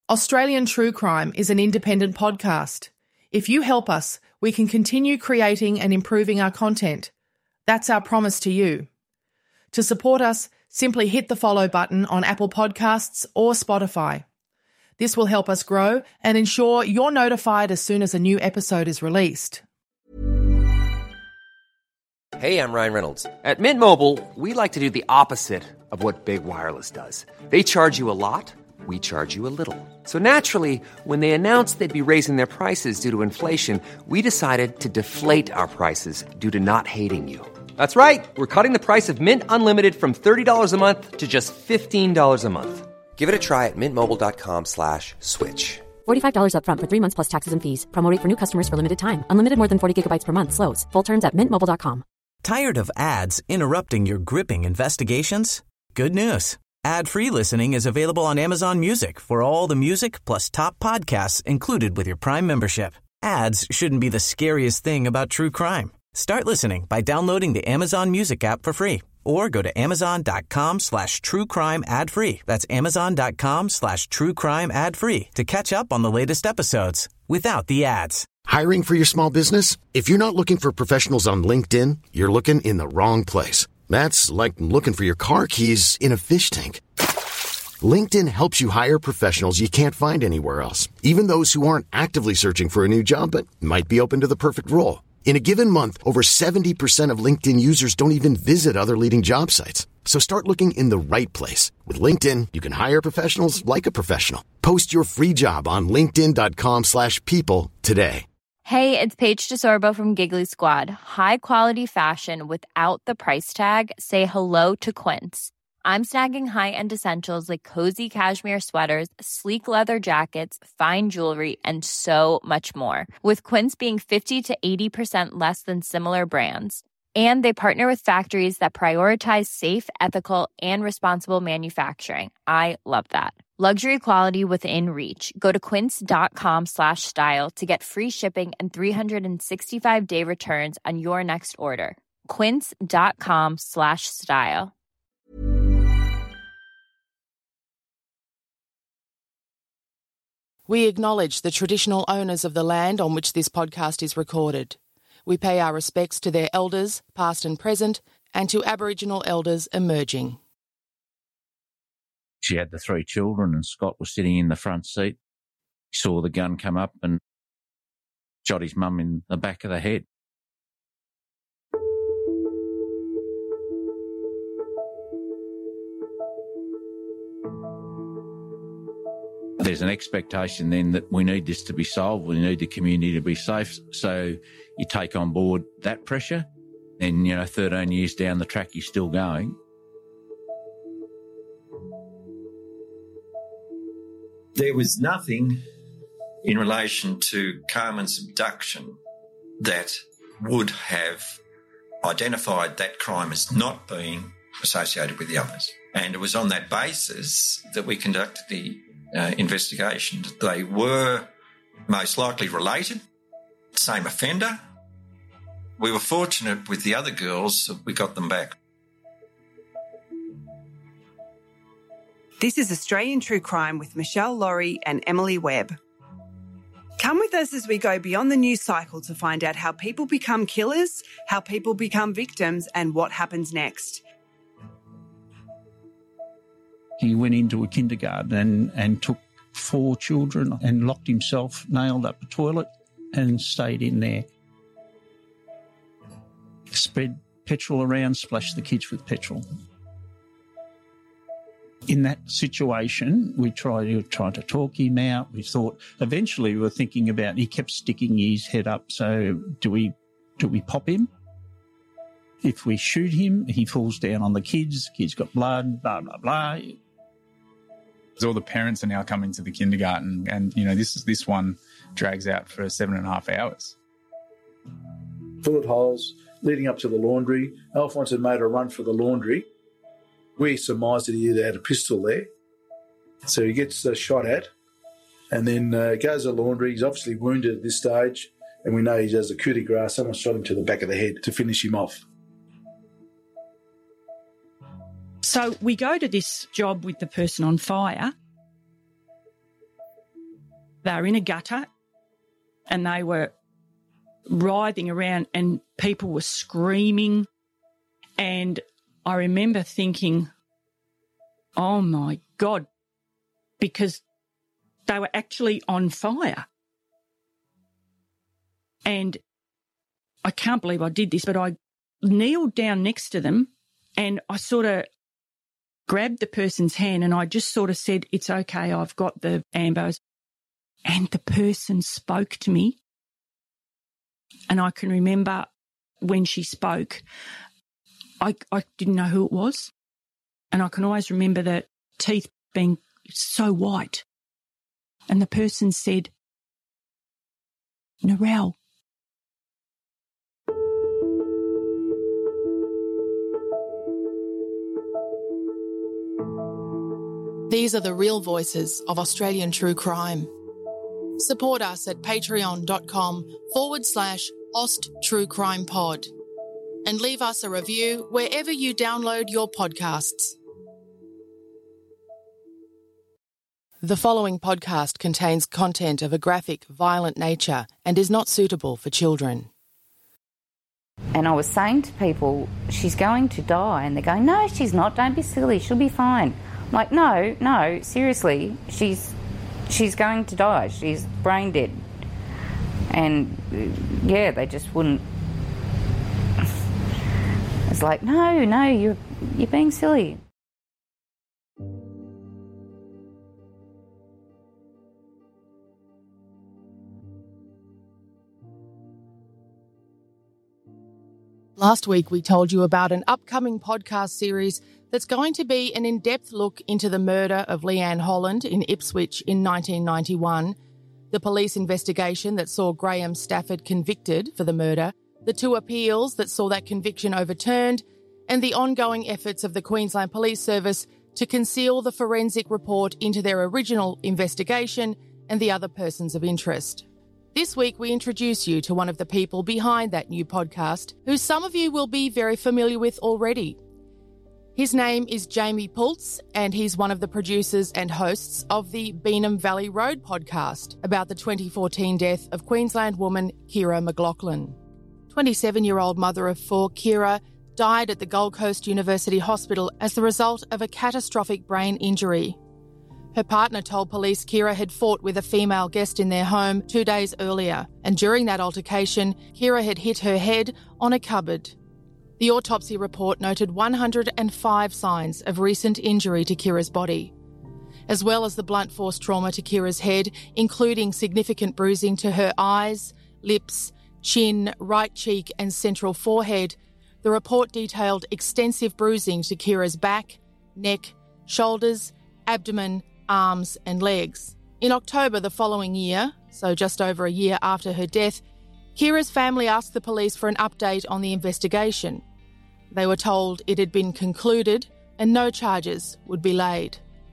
Australian True Crime is an independent podcast. If you help us, we can continue creating and improving our content. That's our promise to you. To support us, simply hit the follow button on Apple Podcasts or Spotify. This will help us grow and ensure you're notified as soon as a new episode is released. Hey, I'm Ryan Reynolds. At Mint Mobile, we like to do the opposite of what Big Wireless does. They charge you a lot. We charge you a little. So naturally, when they announced they'd be raising their prices due to inflation, we decided to deflate our prices due to not hating you. That's right. We're cutting the price of Mint Unlimited from $30 a month to just $15 a month. Give it a try at mintmobile.com/switch. $45 up front for 3 months plus taxes and fees. Promo rate for new customers for limited time. Unlimited more than 40 gigabytes per month. Slows full terms at mintmobile.com. Tired of ads interrupting your gripping investigations? Good news. Ad-free listening is available on Amazon Music for all the music plus top podcasts included with your Prime membership. Ads shouldn't be the scariest thing about true crime. Start listening by downloading the Amazon Music app for free or go to amazon.com/truecrime ad-free. That's amazon.com/truecrime ad-free to catch up on the latest episodes without the ads. Hiring for your small business? If you're not looking for professionals on LinkedIn, you're looking in the wrong place. That's like looking for your car keys in a fish tank. LinkedIn helps you hire professionals you can't find anywhere else, even those who aren't actively searching for a new job but might be open to the perfect role. In a given month, over 70% of LinkedIn users don't even visit other leading job sites. So start looking in the right place. With LinkedIn, you can hire professionals like a professional. Post your free job on linkedin.com/people today. Hey, it's Paige DeSorbo from Giggly Squad. High quality fashion without the price tag. Say hello to Quince. I'm snagging high-end essentials like cozy cashmere sweaters, sleek leather jackets, fine jewelry, and so much more. With Quince being 50 to 80% less than similar brands. And they partner with factories that prioritize safe, ethical, and responsible manufacturing. I love that. Luxury quality within reach. Go to quince.com/style to get free shipping and 365-day returns on your next order. Quince.com/style. We acknowledge the traditional owners of the land on which this podcast is recorded. We pay our respects to their elders, past and present, and to Aboriginal elders emerging. She had the 3 children and Scott was sitting in the front seat. He saw the gun come up and shot his mum in the back of the head. There's an expectation then that we need this to be solved. We need the community to be safe. So you take on board that pressure and, 13 years down the track, you're still going. There was nothing in relation to Carmen's abduction that would have identified that crime as not being associated with the others. And it was on that basis that we conducted the investigation. They were most likely related, same offender. We were fortunate with the other girls that we got them back. This is Australian True Crime with Michelle Laurie and Emily Webb. Come with us as we go beyond the news cycle to find out how people become killers, how people become victims, and what happens next. He went into a kindergarten and took 4 children and locked himself, nailed up a toilet and stayed in there. Spread petrol around, splashed the kids with petrol. In that situation, we tried to talk him out. We thought, eventually we were thinking about, he kept sticking his head up. So do we pop him? If we shoot him, he falls down on the kids got blood, blah, blah, blah. All the parents are now coming to the kindergarten and, this one drags out for 7.5 hours. Bullet holes leading up to the laundry. Alphonse had made a run for the laundry. We surmised that he either had a pistol there. So he gets shot at and then goes to the laundry. He's obviously wounded at this stage and we know he has a coup de grace. Someone shot him to the back of the head to finish him off. So we go to this job with the person on fire. They were in a gutter and they were writhing around and people were screaming. And I remember thinking, oh, my God, because they were actually on fire. And I can't believe I did this, but I kneeled down next to them and I sort of grabbed the person's hand and I just sort of said, it's okay, I've got the ambos. And the person spoke to me. And I can remember when she spoke, I didn't know who it was. And I can always remember the teeth being so white. And the person said, Narelle. These are the real voices of Australian true crime. Support us at patreon.com/AustTrueCrimePod and leave us a review wherever you download your podcasts. The following podcast contains content of a graphic, violent nature and is not suitable for children. And I was saying to people, she's going to die. And they're going, no, she's not. Don't be silly. She'll be fine. I'm like, no, seriously. She's going to die. She's brain dead. And, yeah, they just wouldn't. It's like, no, you're being silly. Last week, we told you about an upcoming podcast series that's going to be an in-depth look into the murder of Leanne Holland in Ipswich in 1991, the police investigation that saw Graham Stafford convicted for the murder, the 2 appeals that saw that conviction overturned, and the ongoing efforts of the Queensland Police Service to conceal the forensic report into their original investigation and the other persons of interest. This week, we introduce you to one of the people behind that new podcast, who some of you will be very familiar with already. His name is Jamie Pultz, and he's one of the producers and hosts of the Beanham Valley Road podcast about the 2014 death of Queensland woman Kira McLaughlin. 27-year-old mother of 4, Kira, died at the Gold Coast University Hospital as the result of a catastrophic brain injury. Her partner told police Kira had fought with a female guest in their home 2 days earlier, and during that altercation, Kira had hit her head on a cupboard. The autopsy report noted 105 signs of recent injury to Kira's body, as well as the blunt force trauma to Kira's head, including significant bruising to her eyes, lips, chin, right cheek and central forehead. The report detailed extensive bruising to Kira's back, neck, shoulders, abdomen, arms and legs. In October the following year, so just over a year after her death, Kira's family asked the police for an update on the investigation. They were told it had been concluded and no charges would be laid.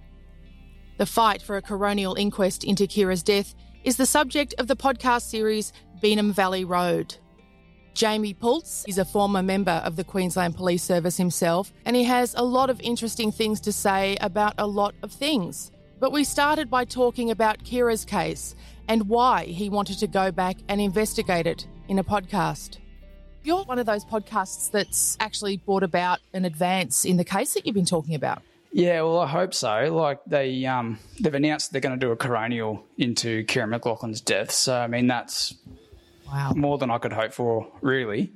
The fight for a coronial inquest into Kira's death is the subject of the podcast series Beanham Valley Road. Jamie Pultz is a former member of the Queensland Police Service himself, and he has a lot of interesting things to say about a lot of things. But we started by talking about Kira's case and why he wanted to go back and investigate it in a podcast. You're one of those podcasts that's actually brought about an advance in the case that you've been talking about. Yeah, well, I hope so. Like they've announced they're going to do a coronial into Kira McLaughlin's death. So, I mean, that's more than I could hope for, really.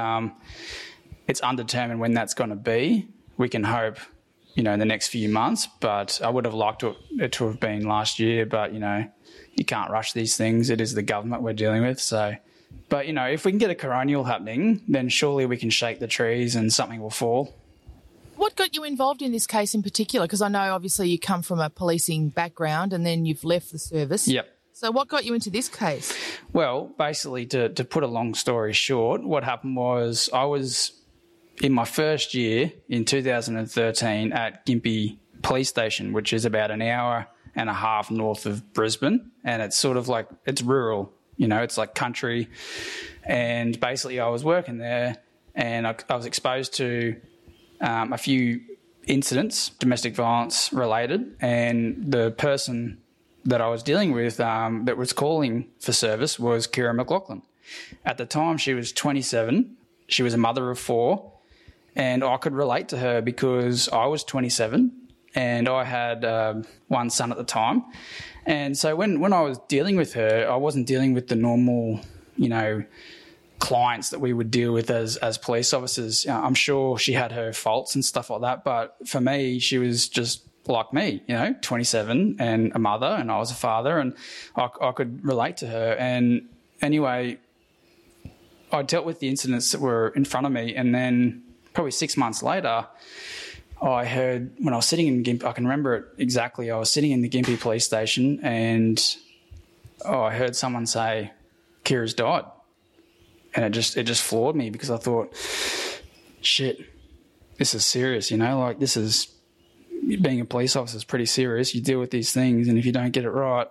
It's undetermined when that's going to be. We can hope, in the next few months, but I would have liked it to have been last year, but, you can't rush these things. It is the government we're dealing with, so... But, if we can get a coronial happening, then surely we can shake the trees and something will fall. What got you involved in this case in particular? Because I know, obviously, you come from a policing background and then you've left the service. Yep. So what got you into this case? Well, basically, to put a long story short, what happened was I was in my first year in 2013 at Gympie Police Station, which is about an hour and a half north of Brisbane, and it's sort of like, it's rural, it's like country. And basically I was working there and I was exposed to a few incidents, domestic violence related, and the person that I was dealing with that was calling for service was Kira McLaughlin. At the time, she was 27. She was a mother of 4, and I could relate to her because I was 27 and I had one son at the time. And so when I was dealing with her, I wasn't dealing with the normal, clients that we would deal with as police officers. I'm sure she had her faults and stuff like that, but for me, she was just like me, 27 and a mother, and I was a father, and I could relate to her. And anyway, I dealt with the incidents that were in front of me, and then probably 6 months later, I heard when I was sitting in Gympie, I can remember it exactly, I was sitting in the Gympie police station and I heard someone say, Kira's died. And it just floored me because I thought, shit, this is serious, this is, being a police officer is pretty serious. You deal with these things, and if you don't get it right,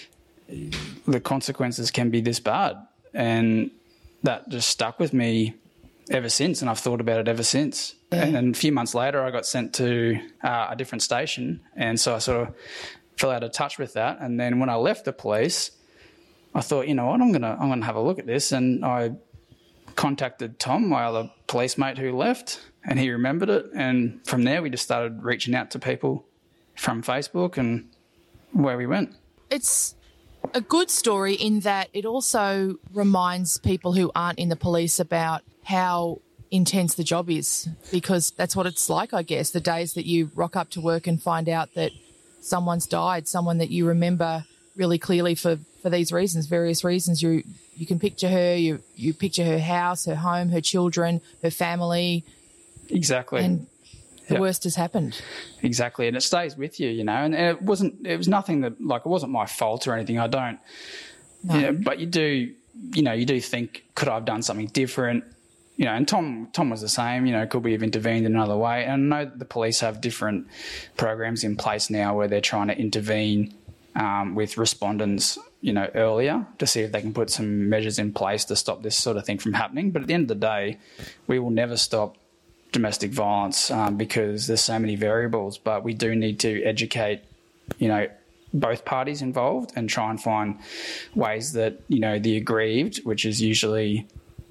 the consequences can be this bad. And that just stuck with me ever since, and I've thought about it ever since. Yeah. And then a few months later, I got sent to a different station, and so I sort of fell out of touch with that. And then when I left the police, I thought, you know what, I'm gonna have a look at this, and I contacted Tom, my other police mate who left, and he remembered it. And from there, we just started reaching out to people from Facebook, and where we went. It's a good story in that it also reminds people who aren't in the police about how intense the job is, because that's what it's like, I guess, the days that you rock up to work and find out that someone's died, someone that you remember really clearly for these reasons, various reasons. You can picture her, you picture her house, her home, her children, her family. Exactly. And the worst has happened. Exactly. And it stays with you, and it was nothing that, it wasn't my fault or anything. I don't, but you do think, could I have done something different? And Tom was the same, could we have intervened in another way? And I know that the police have different programs in place now where they're trying to intervene with respondents, earlier to see if they can put some measures in place to stop this sort of thing from happening. But at the end of the day, we will never stop domestic violence because there's so many variables, but we do need to educate, both parties involved and try and find ways that, the aggrieved, which is usually,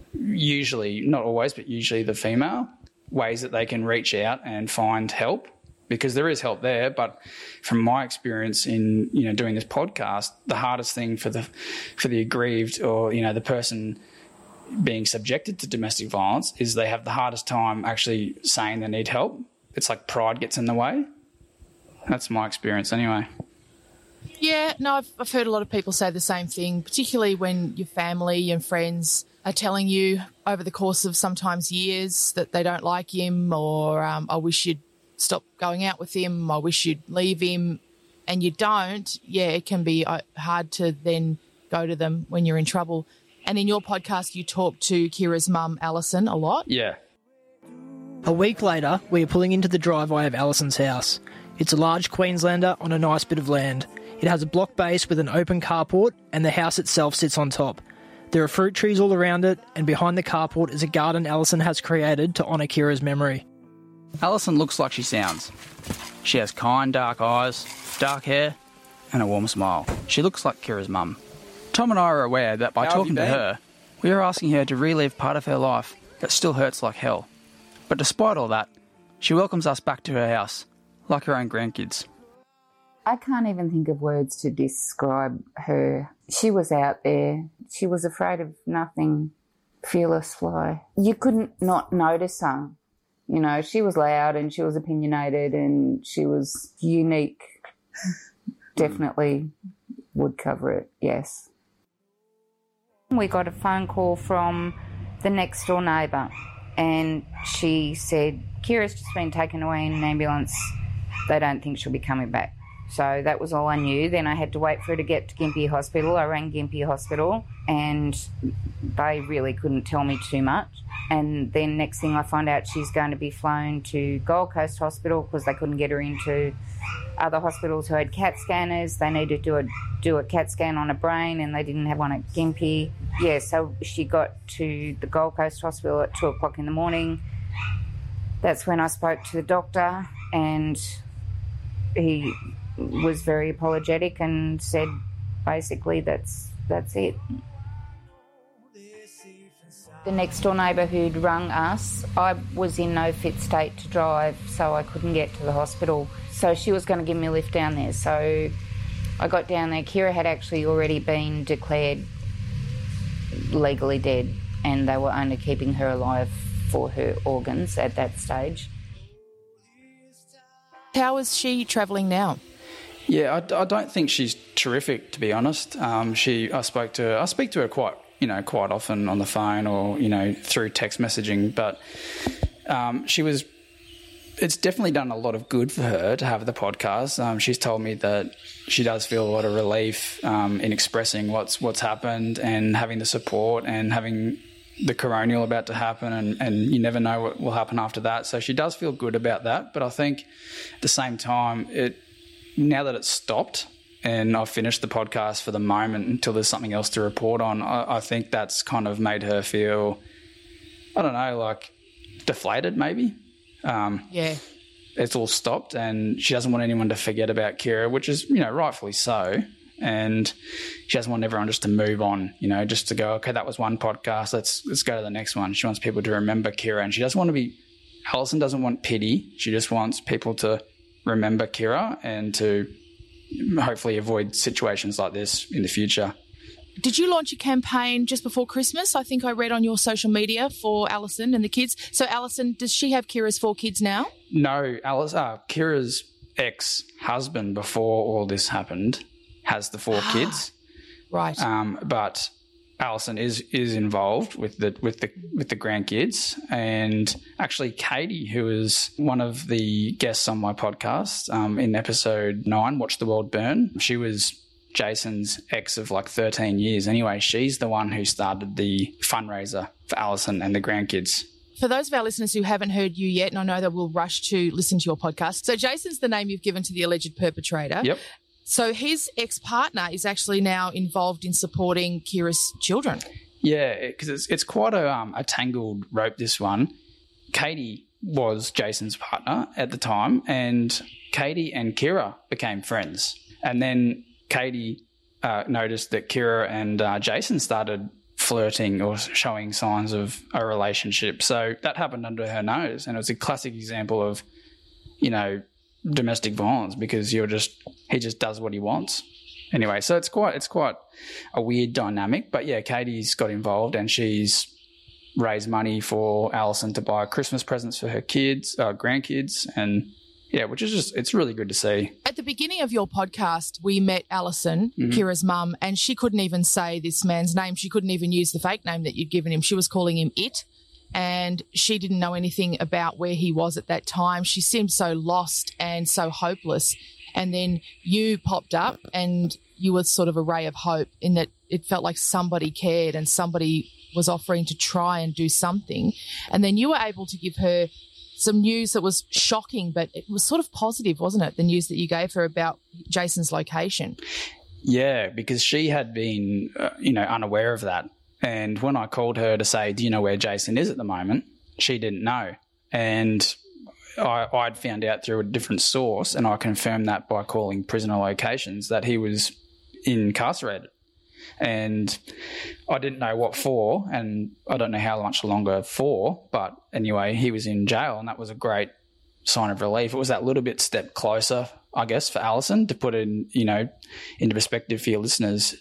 not always, but usually the female, ways that they can reach out and find help, because there is help there. But from my experience in, doing this podcast, the hardest thing for the aggrieved or, the person being subjected to domestic violence is they have the hardest time actually saying they need help. It's like pride gets in the way. That's my experience anyway. Yeah, no, I've heard a lot of people say the same thing, particularly when your family and friends are telling you over the course of sometimes years that they don't like him, or I wish you'd stop going out with him, I wish you'd leave him, and you don't. Yeah, it can be hard to then go to them when you're in trouble. And in your podcast, you talk to Kira's mum, Alison, a lot. Yeah. A week later, we are pulling into the driveway of Alison's house. It's a large Queenslander on a nice bit of land. It has a block base with an open carport, and the house itself sits on top. There are fruit trees all around it, and behind the carport is a garden Alison has created to honour Kira's memory. Alison looks like she sounds. She has kind, dark eyes, dark hair, and a warm smile. She looks like Kira's mum. Tom and I are aware that by talking to her, we are asking her to relive part of her life that still hurts like hell. But despite all that, she welcomes us back to her house, like her own grandkids. I can't even think of words to describe her. She was out there. She was afraid of nothing, fearless fly. You couldn't not notice her. She was loud and she was opinionated and she was unique. Definitely would cover it, yes. We got a phone call from the next door neighbour and she said, Kira's just been taken away in an ambulance. They don't think she'll be coming back. So that was all I knew. Then I had to wait for her to get to Gympie Hospital. I rang Gympie Hospital and they really couldn't tell me too much. And then next thing I find out she's going to be flown to Gold Coast Hospital because they couldn't get her into other hospitals who had CAT scanners. They needed to do a CAT scan on her brain and they didn't have one at Gympie. Yeah, so she got to the Gold Coast Hospital at 2 o'clock in the morning. That's when I spoke to the doctor and he was very apologetic and said basically that's it. The next door neighbour who'd rung us, I was in no fit state to drive, so I couldn't get to the hospital. So she was going to give me a lift down there. So I got down there. Kira had actually already been declared legally dead, and they were only keeping her alive for her organs at that stage. How is she travelling now? Yeah, I don't think she's terrific, to be honest. I speak to her quite often on the phone or, through text messaging, but it's definitely done a lot of good for her to have the podcast. She's told me that she does feel a lot of relief in expressing what's happened and having the support and having the coronial about to happen, and you never know what will happen after that. So she does feel good about that. But I think at the same time, now that it's stopped and I've finished the podcast for the moment until there's something else to report on, I think that's kind of made her feel, I don't know, like deflated maybe. Yeah. It's all stopped and she doesn't want anyone to forget about Kira, which is, rightfully so. And she doesn't want everyone just to move on, just to go, okay, that was one podcast, let's go to the next one. She wants people to remember Kira, and she doesn't want to be, Alison doesn't want pity. She just wants people to remember Kira and to hopefully avoid situations like this in the future. Did you launch a campaign just before Christmas? I think I read on your social media for Alison and the kids. So Alison, does she have Kira's 4 kids now? No, Kira's ex-husband before all this happened has the 4 kids. Right. But Alison is involved with the grandkids, and actually Katie, who is one of the guests on my podcast in episode 9, Watch the World Burn, she was Jason's ex of like 13 years. Anyway, she's the one who started the fundraiser for Alison and the grandkids. For those of our listeners who haven't heard you yet, and I know they will rush to listen to your podcast, so Jason's the name you've given to the alleged perpetrator. Yep. So his ex-partner is actually now involved in supporting Kira's children. Yeah, because it's quite a tangled rope, this one. Katie was Jason's partner at the time, and Katie and Kira became friends. And then Katie noticed that Kira and Jason started flirting or showing signs of a relationship. So that happened under her nose, and it was a classic example of, domestic violence, because he just does what he wants. Anyway, so it's quite a weird dynamic. But yeah, Katie's got involved and she's raised money for Alison to buy Christmas presents for her kids, grandkids, and yeah, which is just, it's really good to see. At the beginning of your podcast, we met Alison, Kira's mum, and she couldn't even say this man's name. She couldn't even use the fake name that you'd given him. She was calling him It. And she didn't know anything about where he was at that time. She seemed so lost and so hopeless. And then you popped up and you were sort of a ray of hope in that it felt like somebody cared and somebody was offering to try and do something. And then you were able to give her some news that was shocking, but it was sort of positive, wasn't it? The news that you gave her about Jason's location. Yeah, because she had been, unaware of that. And when I called her to say, do you know where Jason is at the moment? She didn't know. And I'd found out through a different source, and I confirmed that by calling prisoner locations, that he was incarcerated. And I didn't know what for, and I don't know how much longer for, but anyway, he was in jail, and that was a great sign of relief. It was that little bit step closer, I guess, for Alison, to put it into perspective for your listeners.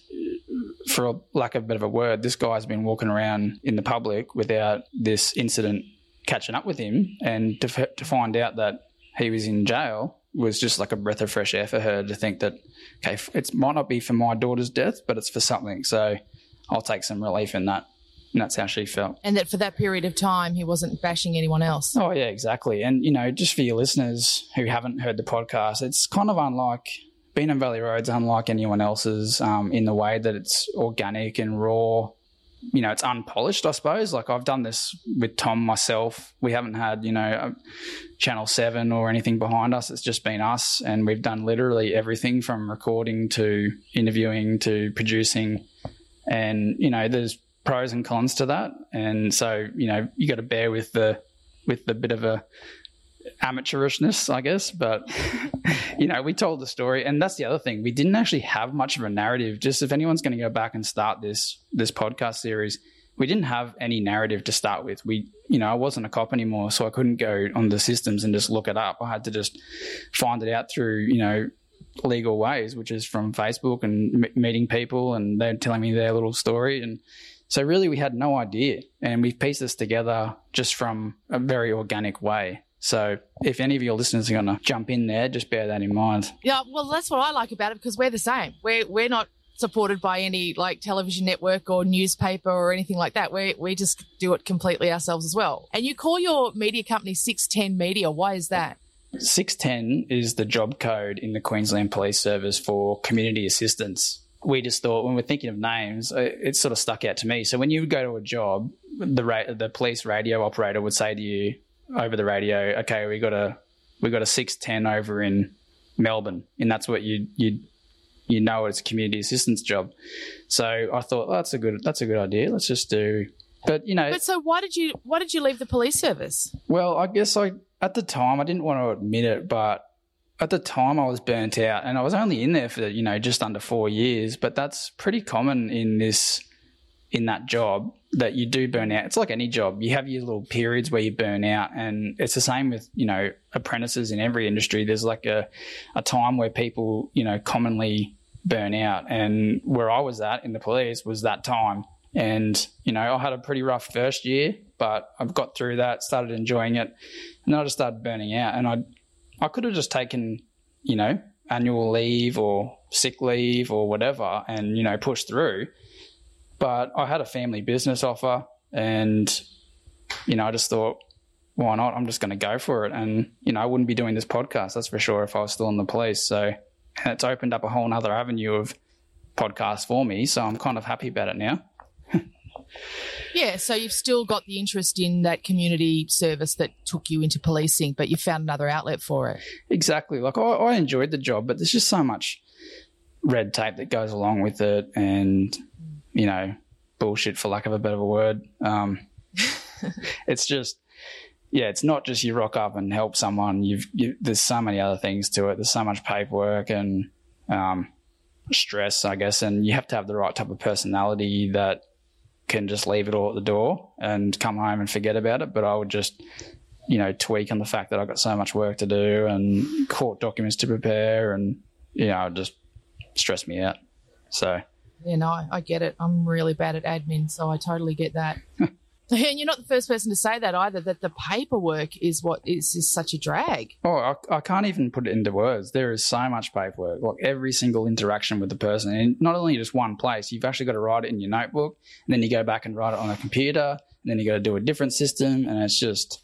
For lack of a bit of a word, this guy's been walking around in the public without this incident catching up with him, and to find out that he was in jail was just like a breath of fresh air for her, to think that, okay, it might not be for my daughter's death, but it's for something, so I'll take some relief in that. And that's how she felt. And that for that period of time, he wasn't bashing anyone else. Oh, yeah, exactly. And, just for your listeners who haven't heard the podcast, it's kind of unlike – Beanham Valley Road's unlike anyone else's in the way that it's organic and raw. It's unpolished, I suppose. Like, I've done this with Tom myself. We haven't had, Channel 7 or anything behind us. It's just been us, and we've done literally everything from recording to interviewing to producing. And, there's pros and cons to that. And so, you got to bear with the bit of a amateurishness, I guess, but We told the story, and that's the other thing. We didn't actually have much of a narrative. Just if anyone's going to go back and start this podcast series, we didn't have any narrative to start with. I wasn't a cop anymore, so I couldn't go on the systems and just look it up. I had to just find it out through, legal ways, which is from Facebook and meeting people, and they're telling me their little story. And so really we had no idea, and we've pieced this together just from a very organic way. So if any of your listeners are going to jump in there, just bear that in mind. Yeah, well, that's what I like about it, because we're the same. We're not supported by any television network or newspaper or anything like that. We just do it completely ourselves as well. And you call your media company 610 Media. Why is that? 610 is the job code in the Queensland Police Service for community assistance. We just thought, when we're thinking of names, it sort of stuck out to me. So when you would go to a job, the police radio operator would say to you over the radio, okay, we got a 610 over in Melbourne, and that's what it's a community assistance job. So I thought, that's a good idea. Let's just do. But But so why did you leave the police service? Well, I guess at the time I didn't want to admit it, but at the time I was burnt out, and I was only in there for just under 4 years. But that's pretty common in that job, that you do burn out. It's like any job. You have your little periods where you burn out, and it's the same with, apprentices in every industry. There's like a time where people, commonly burn out, and where I was at in the police was that time. And, I had a pretty rough first year, but I've got through that, started enjoying it, and then I just started burning out. And I could have just taken, annual leave or sick leave or whatever and, pushed through. But I had a family business offer, and, I just thought, why not? I'm just going to go for it. And, I wouldn't be doing this podcast, that's for sure, if I was still in the police. So it's opened up a whole other avenue of podcasts for me. So I'm kind of happy about it now. Yeah, so you've still got the interest in that community service that took you into policing, but you found another outlet for it. Exactly. Like I enjoyed the job, but there's just so much red tape that goes along with it, and, bullshit, for lack of a better word. It's just, it's not just you rock up and help someone. There's so many other things to it. There's so much paperwork and stress, I guess, and you have to have the right type of personality that can just leave it all at the door and come home and forget about it. But I would just, tweak on the fact that I've got so much work to do and court documents to prepare, and, it just stress me out. So. Yeah, no, I get it. I'm really bad at admin, so I totally get that. And you're not the first person to say that either, that the paperwork is what is such a drag. Oh, I can't even put it into words. There is so much paperwork, like every single interaction with the person. And not only just one place, you've actually got to write it in your notebook, and then you go back and write it on a computer, and then you got to do a different system. And it's just,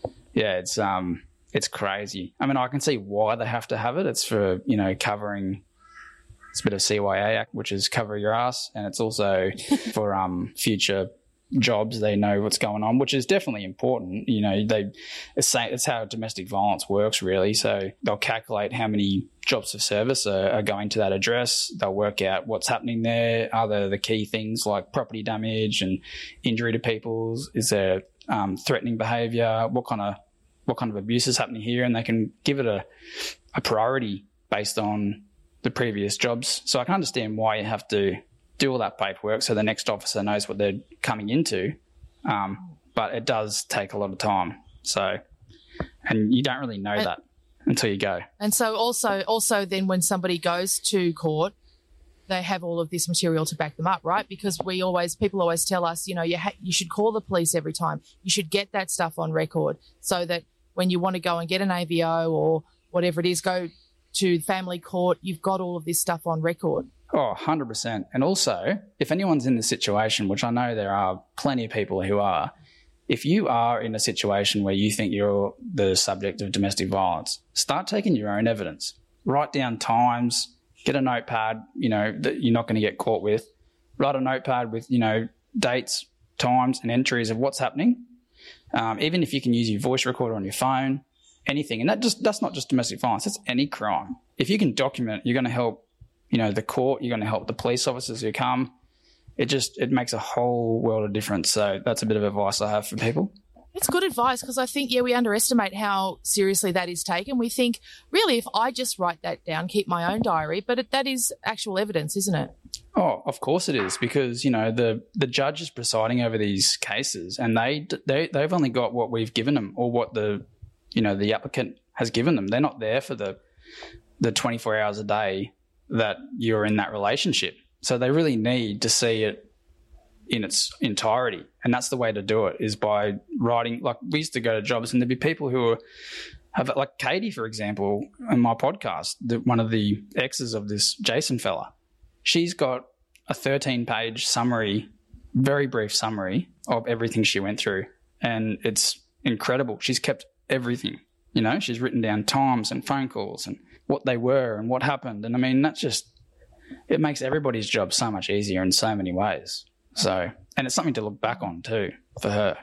it's crazy. I mean, I can see why they have to have it. It's for, covering, it's a bit of CYA Act, which is cover your ass. And it's also for future jobs. They know what's going on, which is definitely important. It's how domestic violence works, really. So they'll calculate how many jobs of service are going to that address. They'll work out what's happening there. Are there the key things like property damage and injury to people? Is there threatening behaviour? What kind of abuse is happening here? And they can give it a priority based on the previous jobs. So I can understand why you have to do all that paperwork so the next officer knows what they're coming into. But it does take a lot of time. So, and you don't really know that until you go. And so also then when somebody goes to court, they have all of this material to back them up, right? Because people always tell us, you should call the police every time. You should get that stuff on record so that when you want to go and get an AVO or whatever it is, go to family court, you've got all of this stuff on record. Oh, 100%. And also, if anyone's in this situation, which I know there are plenty of people who are, if you are in a situation where you think you're the subject of domestic violence, start taking your own evidence. Write down times, get a notepad, that you're not going to get caught with. Write a notepad with, dates, times and entries of what's happening. Even if you can use your voice recorder on your phone, anything. And that's not just domestic violence, that's any crime. If you can document, you're going to help the court, you're going to help the police officers who come. It makes a whole world of difference. So that's a bit of advice I have for people. It's good advice because I think, we underestimate how seriously that is taken. We think, really, if I just write that down, keep my own diary, but that is actual evidence, isn't it? Oh, of course it is, because, the judge is presiding over these cases, and they've only got what we've given them, or what the applicant has given them. They're not there for the 24 hours a day that you're in that relationship. So they really need to see it in its entirety. And that's the way to do it, is by writing. Like, we used to go to jobs and there'd be people who have, like Katie, for example, on my podcast, one of the exes of this Jason fella. She's got a 13-page summary, very brief summary of everything she went through. And it's incredible. She's kept everything, she's written down times and phone calls and what they were and what happened. And I mean, it makes everybody's job so much easier in so many ways. So, and it's something to look back on too for her.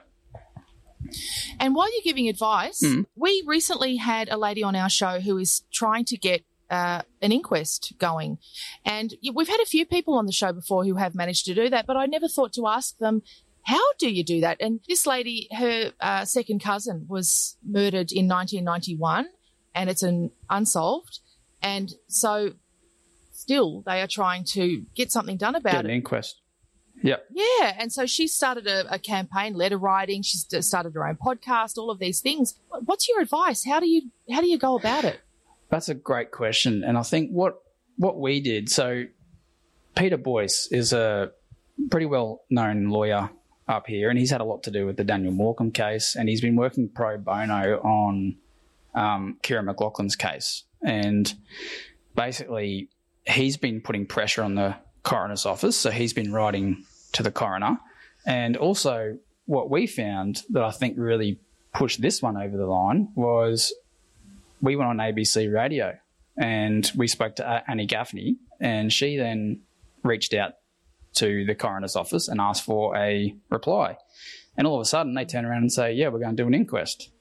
And while you're giving advice, we recently had a lady on our show who is trying to get an inquest going. And we've had a few people on the show before who have managed to do that, but I never thought to ask them, how do you do that? And this lady, her second cousin was murdered in 1991, and it's unsolved. And so still they are trying to get something done about it. Get an inquest. Yep. Yeah, and so she started a campaign, letter writing. She's started her own podcast, all of these things. What's your advice? How do you go about it? That's a great question, and I think what we did. So Peter Boyce is a pretty well-known lawyer up here, and he's had a lot to do with the Daniel Morcombe case, and he's been working pro bono on Kira McLaughlin's case. And basically, he's been putting pressure on the coroner's office, so he's been writing to the coroner. And also what we found that I think really pushed this one over the line was we went on ABC radio and we spoke to Annie Gaffney, and she then reached out to the coroner's office and asked for a reply. And all of a sudden they turn around and say, yeah, we're going to do an inquest.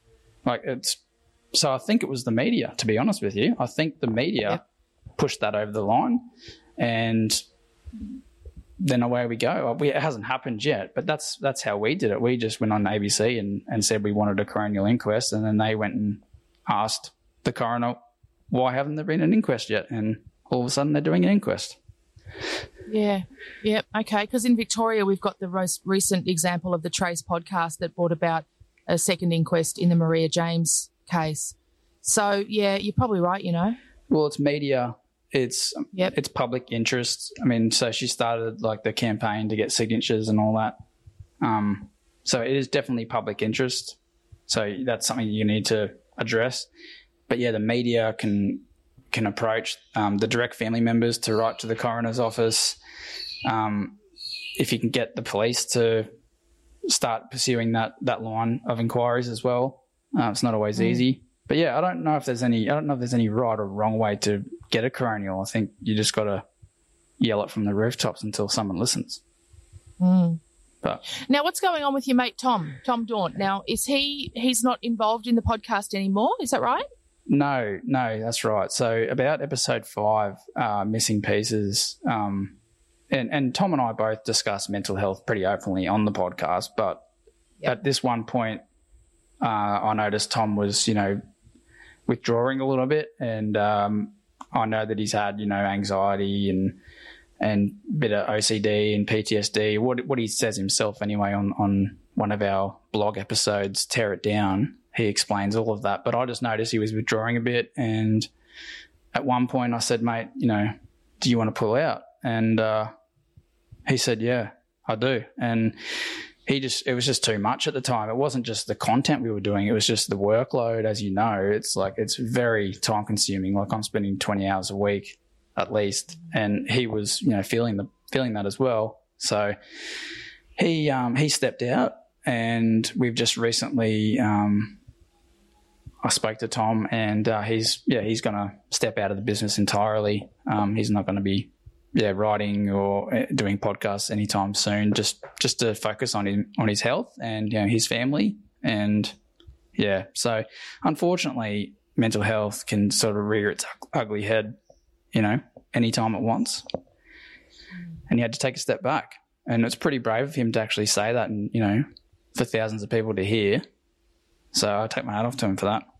So I think it was the media, to be honest with you. I think the media pushed that over the line, and then away we go. It hasn't happened yet, but that's how we did it. We just went on ABC and said we wanted a coronial inquest, and then they went and asked the coroner, why haven't there been an inquest yet? And all of a sudden they're doing an inquest. Yeah. Yep. Okay. Because in Victoria, we've got the most recent example of the Trace podcast that brought about a second inquest in the Maria James case. So, yeah, you're probably right, Well, it's media. It's public interest. I mean, so she started like the campaign to get signatures and all that. So it is definitely public interest. So that's something you need to address. But yeah, the media can approach the direct family members to write to the coroner's office. If you can get the police to start pursuing that line of inquiries as well. It's not always easy. But yeah, I don't know if there's any right or wrong way to get a coronial. I think you just got to yell it from the rooftops until someone listens. But now, what's going on with your mate Tom Daunt? Now, he's not involved in the podcast anymore? Is that right? No, that's right. So about episode 5, Missing Pieces, and Tom and I both discuss mental health pretty openly on the podcast, but at this one point, I noticed Tom was, withdrawing a little bit, and I know that he's had, anxiety and a bit of OCD and PTSD. What he says himself anyway on one of our blog episodes, Tear It Down, he explains all of that. But I just noticed he was withdrawing a bit, and at one point I said, mate, do you want to pull out? And he said, yeah, I do. And it was just too much at the time. It wasn't just the content we were doing. It was just the workload. As you know, it's very time consuming. Like, I'm spending 20 hours a week at least. And he was, feeling that as well. So he stepped out, and we've just recently, I spoke to Tom, and he's going to step out of the business entirely. He's not going to be writing or doing podcasts anytime soon, just to focus on his health and his family. And so unfortunately mental health can sort of rear its ugly head anytime at once, and he had to take a step back. And it's pretty brave of him to actually say that, and for thousands of people to hear. So I take my hat off to him for that.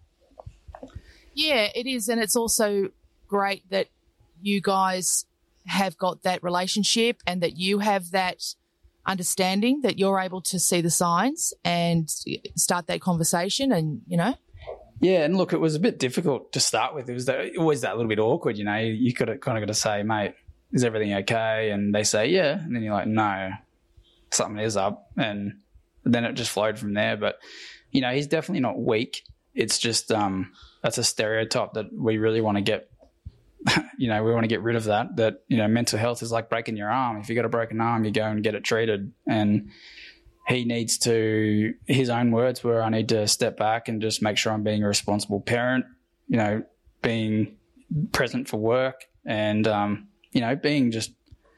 Yeah, it is. And it's also great that you guys have got that relationship and that you have that understanding, that you're able to see the signs and start that conversation and, you know. Yeah, and look, it was a bit difficult to start with. It was always that little bit awkward, you know. You kind of got to say, mate, is everything okay? And they say, yeah. And then you're like, no, something is up. And then it just flowed from there. But, you know, he's definitely not weak. It's just that's a stereotype that we really want to get, you know, we want to get rid of that, you know, mental health is like breaking your arm. If you got a broken arm, you go and get it treated. And he needs to, his own words were, I need to step back and just make sure I'm being a responsible parent, you know, being present for work and, you know, being just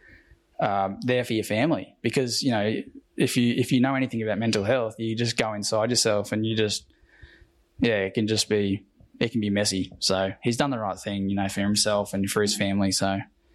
there for your family. Because, you know, if you know anything about mental health, you just go inside yourself and you just, yeah, it can be messy. So he's done the right thing, you know, for himself and for his family. So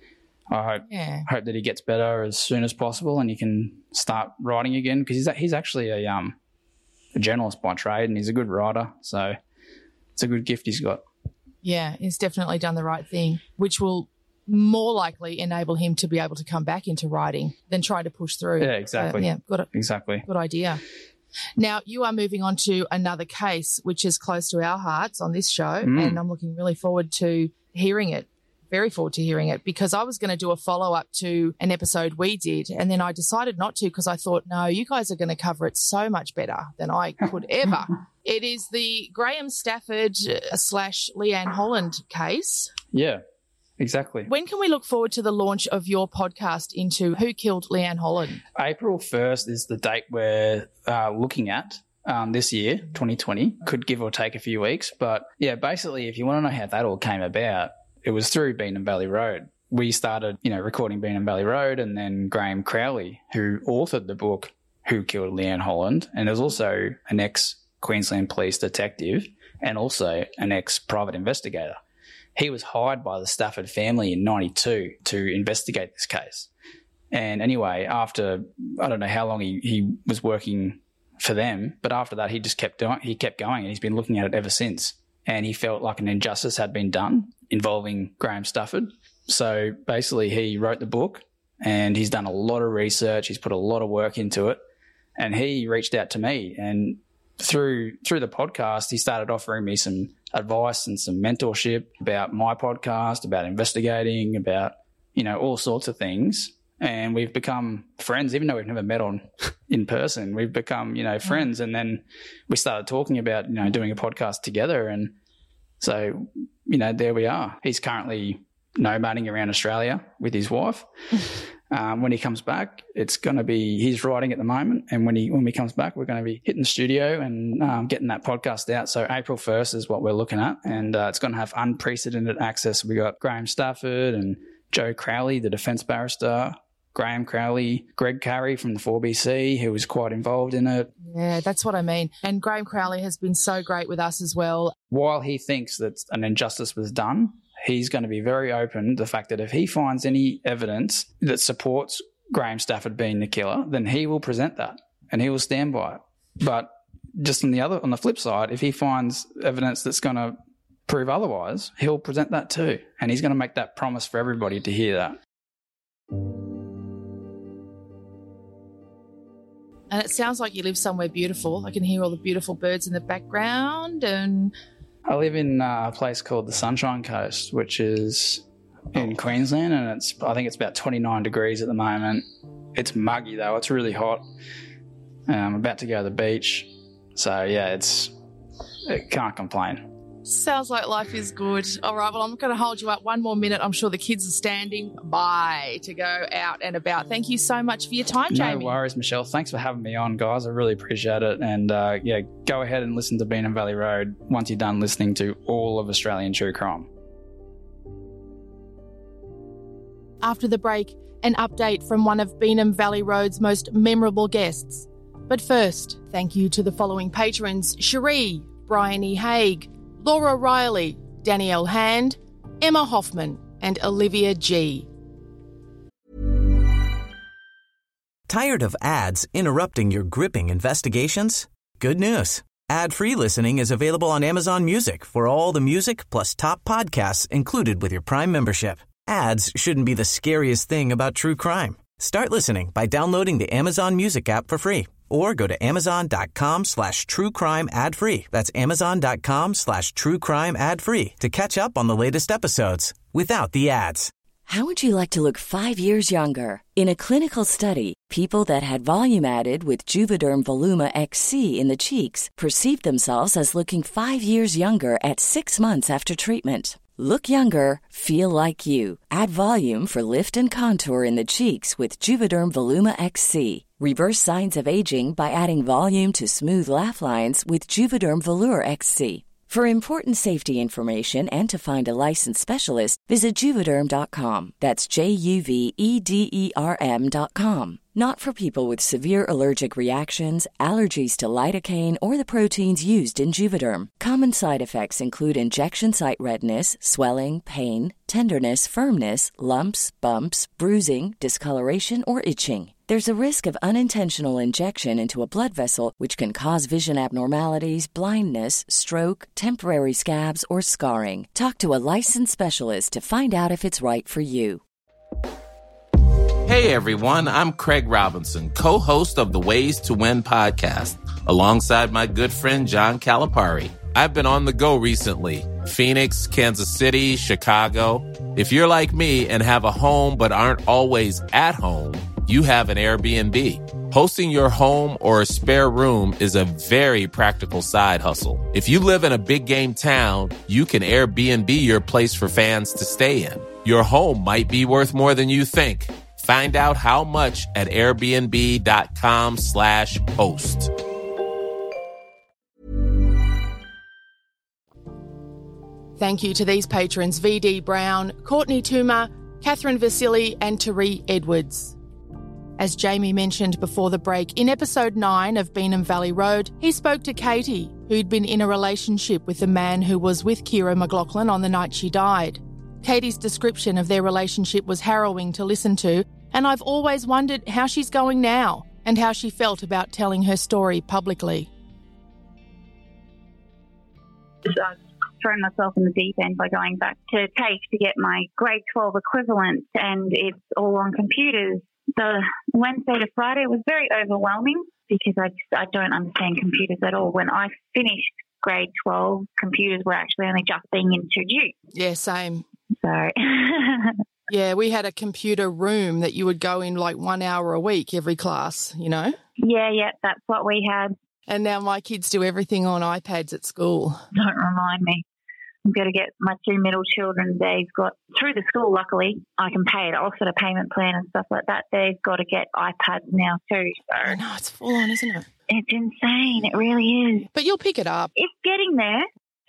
I hope that he gets better as soon as possible and he can start writing again, because he's actually a journalist by trade and he's a good writer. So it's a good gift he's got. Yeah, he's definitely done the right thing, which will more likely enable him to be able to come back into writing than try to push through. Yeah, exactly. Exactly. Good idea. Now, you are moving on to another case, which is close to our hearts on this show, and I'm looking really forward to hearing it. Very forward to hearing it, because I was going to do a follow-up to an episode we did, and then I decided not to because I thought, no, you guys are going to cover it so much better than I could ever. It is the Graham Stafford / Leanne Holland case. Yeah, exactly. When can we look forward to the launch of your podcast into Who Killed Leanne Holland? April 1st is the date we're looking at. This year, 2020, could give or take a few weeks. But, yeah, basically, if you want to know how that all came about, it was through Beanham Valley Road. We started, you know, recording Beanham Valley Road, and then Graham Crowley, who authored the book Who Killed Leanne Holland, and there's also an ex-Queensland Police detective and also an ex-private investigator. He was hired by the Stafford family in 92 to investigate this case. And anyway, after, I don't know how long he was working for them, but after that he just kept going, and he's been looking at it ever since. And he felt like an injustice had been done involving Graham Stafford. So basically he wrote the book and he's done a lot of research. He's put a lot of work into it. And he reached out to me, and through the podcast, he started offering me some advice and some mentorship about my podcast, about investigating, about, you know, all sorts of things. And we've become friends, even though we've never met in person. We've become, you know, friends. And then we started talking about, you know, doing a podcast together. And so, you know, there we are. He's currently nomading around Australia with his wife. When he comes back, it's going to be, he's writing at the moment. And when he comes back, we're going to be hitting the studio and getting that podcast out. So April 1st is what we're looking at. And it's going to have unprecedented access. We got Graham Stafford and Joe Crowley, the defence barrister, Graham Crowley, Greg Carey from the 4BC, who was quite involved in it. Yeah, that's what I mean. And Graham Crowley has been so great with us as well. While he thinks that an injustice was done, he's going to be very open to the fact that if he finds any evidence that supports Graham Stafford being the killer, then he will present that and he will stand by it. But just on the flip side, if he finds evidence that's going to prove otherwise, he'll present that too. And he's going to make that promise for everybody to hear that. And it sounds like you live somewhere beautiful. I can hear all the beautiful birds in the background. And I live in a place called the Sunshine Coast, which is in Queensland, and I think it's about 29 degrees at the moment. It's muggy though. It's really hot. I'm about to go to the beach. So yeah, it can't complain. Sounds like life is good. All right, well, I'm going to hold you up one more minute. I'm sure the kids are standing by to go out and about. Thank you so much for your time, Jamie. No worries, Michelle. Thanks for having me on, guys. I really appreciate it. And, yeah, go ahead and listen to Beanham Valley Road once you're done listening to all of Australian true crime. After the break, an update from one of Beanham Valley Road's most memorable guests. But first, thank you to the following patrons: Cherie, Brian E. Haig, Laura Riley, Danielle Hand, Emma Hoffman, and Olivia G. Tired of ads interrupting your gripping investigations? Good news. Ad-free listening is available on Amazon Music for all the music plus top podcasts included with your Prime membership. Ads shouldn't be the scariest thing about true crime. Start listening by downloading the Amazon Music app for free or go to amazon.com/truecrime ad-free. That's amazon.com/truecrime ad-free to catch up on the latest episodes without the ads. How would you like to look 5 years younger? In a clinical study, people that had volume added with Juvederm Voluma XC in the cheeks perceived themselves as looking 5 years younger at 6 months after treatment. Look younger, feel like you. Add volume for lift and contour in the cheeks with Juvederm Voluma XC. Reverse signs of aging by adding volume to smooth laugh lines with Juvederm Volure XC. For important safety information and to find a licensed specialist, visit Juvederm.com. That's JUVEDERM.com. Not for people with severe allergic reactions, allergies to lidocaine, or the proteins used in Juvederm. Common side effects include injection site redness, swelling, pain, tenderness, firmness, lumps, bumps, bruising, discoloration, or itching. There's a risk of unintentional injection into a blood vessel, which can cause vision abnormalities, blindness, stroke, temporary scabs, or scarring. Talk to a licensed specialist to find out if it's right for you. Hey everyone, I'm Craig Robinson, co-host of the Ways to Win podcast, alongside my good friend John Calipari. I've been on the go recently. Phoenix, Kansas City, Chicago. If you're like me and have a home but aren't always at home, you have an Airbnb. Hosting your home or a spare room is a very practical side hustle. If you live in a big game town, you can Airbnb your place for fans to stay in. Your home might be worth more than you think. Find out how much at airbnb.com/host. Thank you to these patrons: VD Brown, Courtney Toomer, Catherine Vasili and Teree Edwards. As Jamie mentioned before the break, in episode 9 of Beanham Valley Road, he spoke to Katie, who'd been in a relationship with the man who was with Kira McLaughlin on the night she died. Katie's description of their relationship was harrowing to listen to, and I've always wondered how she's going now and how she felt about telling her story publicly. I've thrown myself in the deep end by going back to TAFE to get my grade 12 equivalent, and it's all on computers. The Wednesday to Friday was very overwhelming because I don't understand computers at all. When I finished grade 12, computers were actually only just being introduced. Yeah, same. So, yeah, we had a computer room that you would go in like 1 hour a week every class, you know? Yeah, that's what we had. And now my kids do everything on iPads at school. Don't remind me. I'm going to get my 2 middle children. They've got, through the school, luckily, I can pay it. I'll set a payment plan and stuff like that. They've got to get iPads now too. So I know, it's full on, isn't it? It's insane. It really is. But you'll pick it up. It's getting there.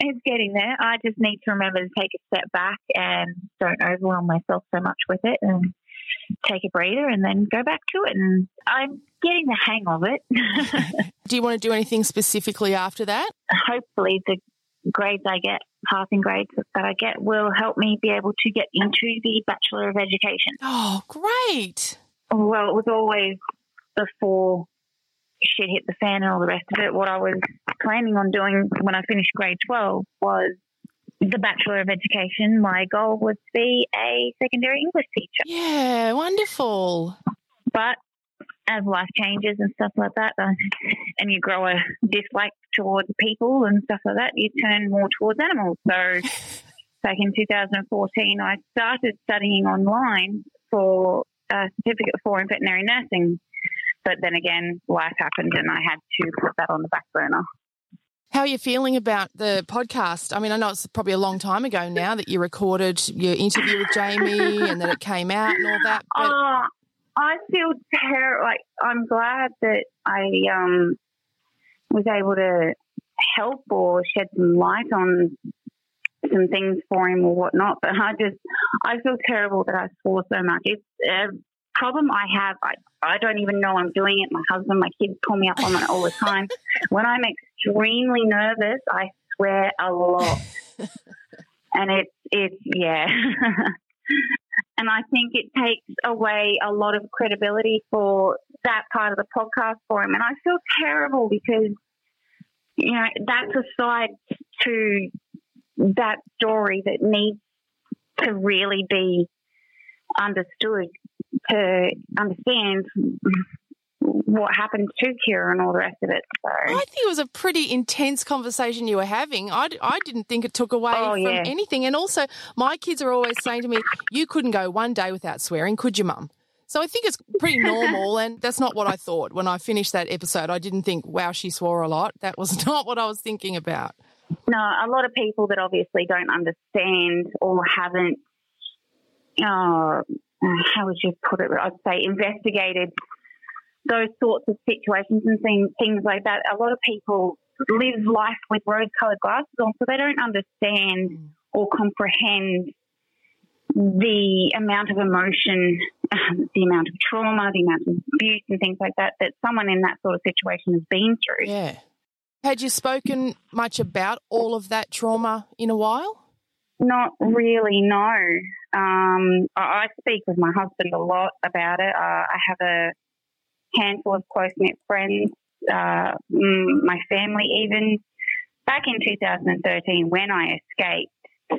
I just need to remember to take a step back and don't overwhelm myself so much with it and take a breather and then go back to it. And I'm getting the hang of it. Do you want to do anything specifically after that? Hopefully the grades I get, passing grades that I get, will help me be able to get into the Bachelor of Education. Oh, great. Well, it was always before shit hit the fan and all the rest of it. What I was planning on doing when I finished grade 12 was the Bachelor of Education. My goal was to be a secondary English teacher. Yeah, wonderful. But as life changes and stuff like that, and you grow a dislike towards people and stuff like that, you turn more towards animals. So back in 2014, I started studying online for a certificate for veterinary nursing. But then again, life happened and I had to put that on the back burner. How are you feeling about the podcast? I mean, I know it's probably a long time ago now that you recorded your interview with Jamie and that it came out and all that. But I feel like I'm glad that I was able to help or shed some light on some things for him or whatnot. But I feel terrible that I swore so much. It's a problem I have. I don't even know I'm doing it. My husband, my kids call me up on it all the time. When I'm extremely nervous, I swear a lot. And it's yeah. And I think it takes away a lot of credibility for that part of the podcast for him. And I feel terrible because you know, that's a side to that story that needs to really be understood, to understand what happened to Kira and all the rest of it. So I think it was a pretty intense conversation you were having. I didn't think it took away from anything. And also, my kids are always saying to me, you couldn't go one day without swearing, could you, Mum? So I think it's pretty normal, and that's not what I thought. When I finished that episode, I didn't think, wow, she swore a lot. That was not what I was thinking about. No, a lot of people that obviously don't understand or haven't, how would you put it? I'd say investigated those sorts of situations and things like that. A lot of people live life with rose-coloured glasses on, so they don't understand or comprehend the amount of emotion, the amount of trauma, the amount of abuse and things like that someone in that sort of situation has been through. Yeah. Had you spoken much about all of that trauma in a while? Not really, no. I speak with my husband a lot about it. I have a handful of close-knit friends, my family even. Back in 2013 when I escaped,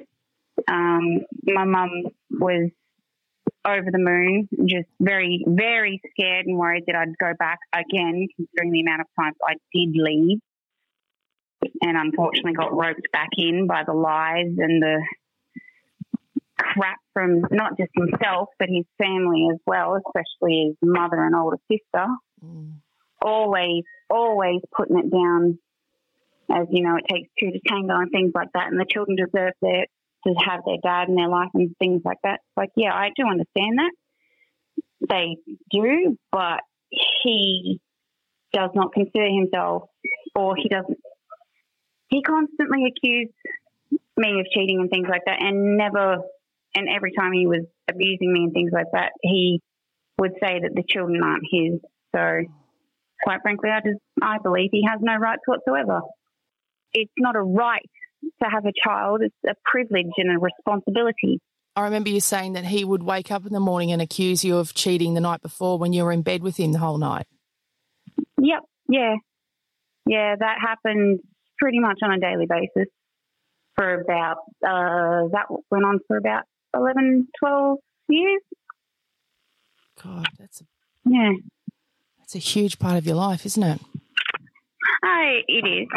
my mum was over the moon, just very, very scared and worried that I'd go back again, considering the amount of times I did leave, and unfortunately got roped back in by the lies and the crap from not just himself but his family as well, especially his mother and older sister. Always putting it down as, you know, it takes two to tango and things like that, and the children deserve to have their dad in their life and things like that. Like, yeah, I do understand that. They do, but he does not consider himself, or he constantly accused me of cheating and things like that, and every time he was abusing me and things like that, he would say that the children aren't his. So, quite frankly, I believe he has no rights whatsoever. It's not a right to have a child. It's a privilege and a responsibility. I remember you saying that he would wake up in the morning and accuse you of cheating the night before when you were in bed with him the whole night. Yep, yeah. Yeah, that happened pretty much on a daily basis for about, that went on for about 11, 12 years. God, that's a huge part of your life, isn't it? It is.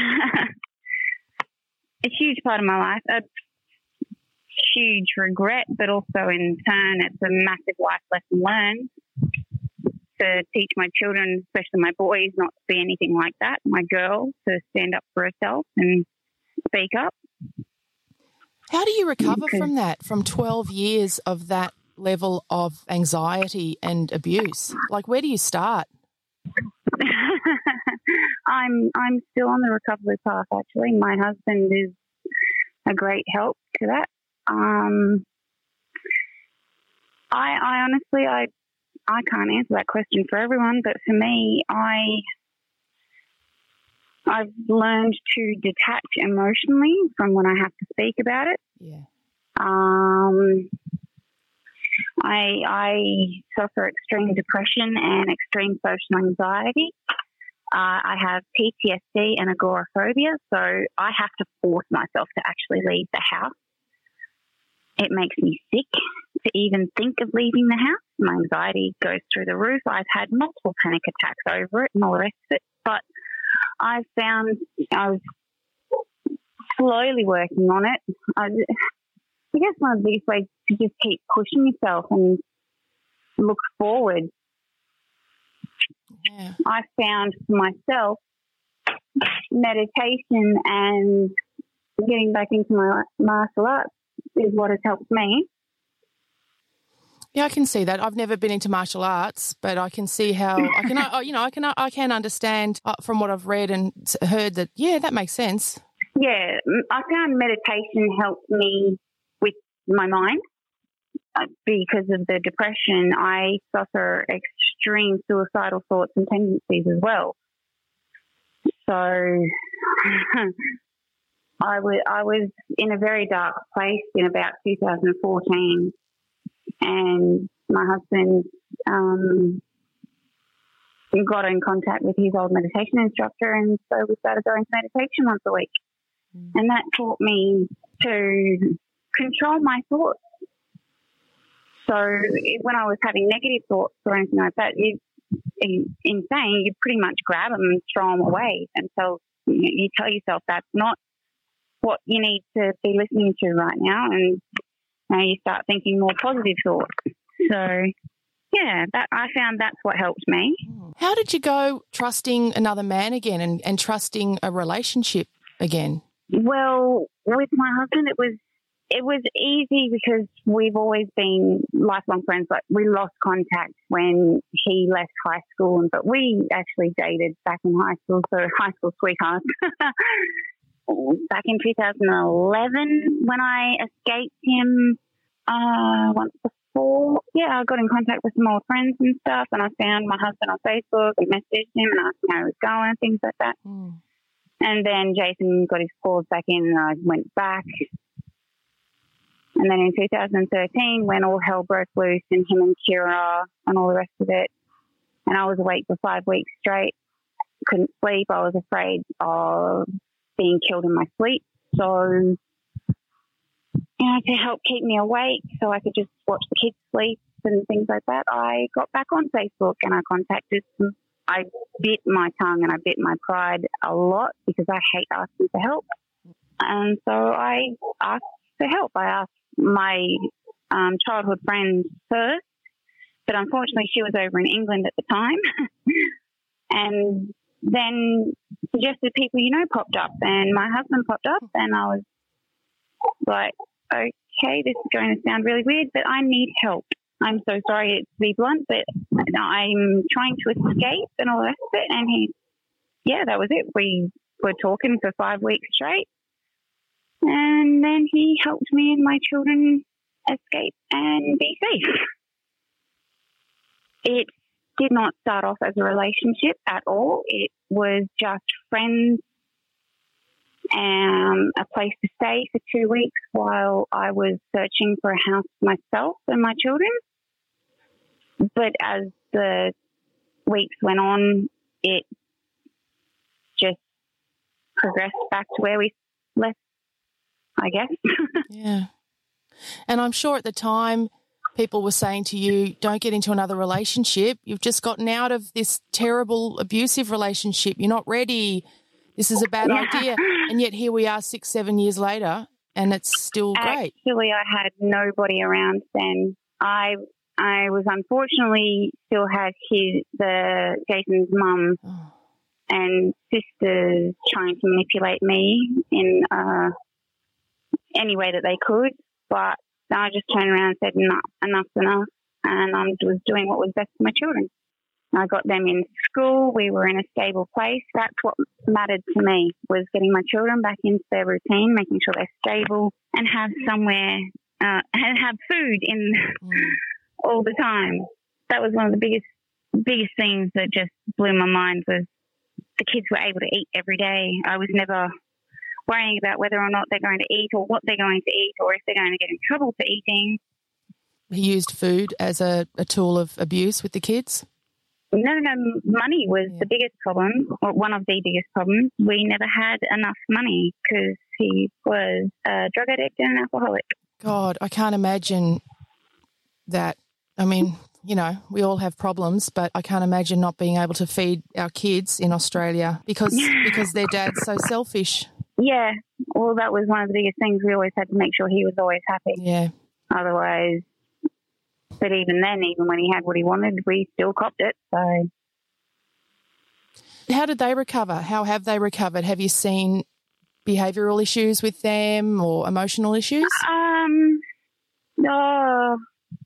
A huge part of my life. A huge regret, but also in turn it's a massive life lesson learned to teach my children, especially my boys, not to be anything like that. My girl, to stand up for herself and speak up. How do you recover from that, from 12 years of that level of anxiety and abuse? Like, where do you start? I'm still on the recovery path, actually. My husband is a great help to that. I honestly, I can't answer that question for everyone, but for me, I've learned to detach emotionally from when I have to speak about it. Yeah. I suffer extreme depression and extreme social anxiety. I have PTSD and agoraphobia, so I have to force myself to actually leave the house. It makes me sick to even think of leaving the house. My anxiety goes through the roof. I've had multiple panic attacks over it and all the rest of it, but I've found I was slowly working on it. I guess one of the biggest ways to just keep pushing yourself and look forward. Yeah. I found for myself meditation and getting back into my martial arts is what has helped me. Yeah, I can see that. I've never been into martial arts, but I can see how I can understand from what I've read and heard that. Yeah, that makes sense. Yeah, I found meditation helped me with my mind. Because of the depression, I suffer extreme suicidal thoughts and tendencies as well. So I was in a very dark place in about 2014, and my husband got in contact with his old meditation instructor, and so we started going to meditation once a week. And that taught me to control my thoughts. So when I was having negative thoughts or anything like that, in saying, you pretty much grab them and throw them away until you tell yourself that's not what you need to be listening to right now, and now you start thinking more positive thoughts. So, yeah, that I found that's what helped me. How did you go trusting another man again and trusting a relationship again? Well, with my husband, it was easy because we've always been lifelong friends. Like, we lost contact when he left high school, but we actually dated back in high school, so high school sweethearts. Back in 2011, when I escaped him once before, I got in contact with some old friends and stuff, and I found my husband on Facebook and messaged him and asked him how he was going, things like that. And then Jason got his claws back in, and I went back. And then in 2013, when all hell broke loose and him and Kira and all the rest of it, and I was awake for 5 weeks straight, couldn't sleep. I was afraid of being killed in my sleep. So, to help keep me awake so I could just watch the kids sleep and things like that, I got back on Facebook and I contacted them. I bit my tongue and I bit my pride a lot because I hate asking for help. And so I asked for help. I asked my childhood friend first, but unfortunately she was over in England at the time. And then suggested people popped up, and my husband popped up, and I was like, okay, this is going to sound really weird, but I need help. I'm so sorry to be blunt, but I'm trying to escape and all the rest of it. And that was it. We were talking for 5 weeks straight, and then he helped me and my children escape and be safe. It did not start off as a relationship at all. It was just friends and a place to stay for 2 weeks while I was searching for a house for myself and my children. But as the weeks went on, it just progressed back to where we left, I guess. Yeah. And I'm sure at the time people were saying to you, don't get into another relationship. You've just gotten out of this terrible abusive relationship. You're not ready. This is a bad idea. And yet here we are 6-7 years later and it's still great. Actually, I had nobody around then. I was unfortunately still had Jason's mum and sisters trying to manipulate me in any way that they could. But I just turned around and said, no, enough's enough. And I was doing what was best for my children. I got them in school. We were in a stable place. That's what mattered to me, was getting my children back into their routine, making sure they're stable and have somewhere and have food in all the time. That was one of the biggest things that just blew my mind, was the kids were able to eat every day. I was never worrying about whether or not they're going to eat or what they're going to eat or if they're going to get in trouble for eating. He used food as a tool of abuse with the kids? No. Money was the biggest problem, or one of the biggest problems. We never had enough money because he was a drug addict and an alcoholic. God, I can't imagine that. I mean, we all have problems, but I can't imagine not being able to feed our kids in Australia because their dad's so selfish. Yeah, well, that was one of the biggest things. We always had to make sure he was always happy. Yeah. Otherwise, but even then, even when he had what he wanted, we still copped it. So, how did they recover? How have they recovered? Have you seen behavioural issues with them or emotional issues? No,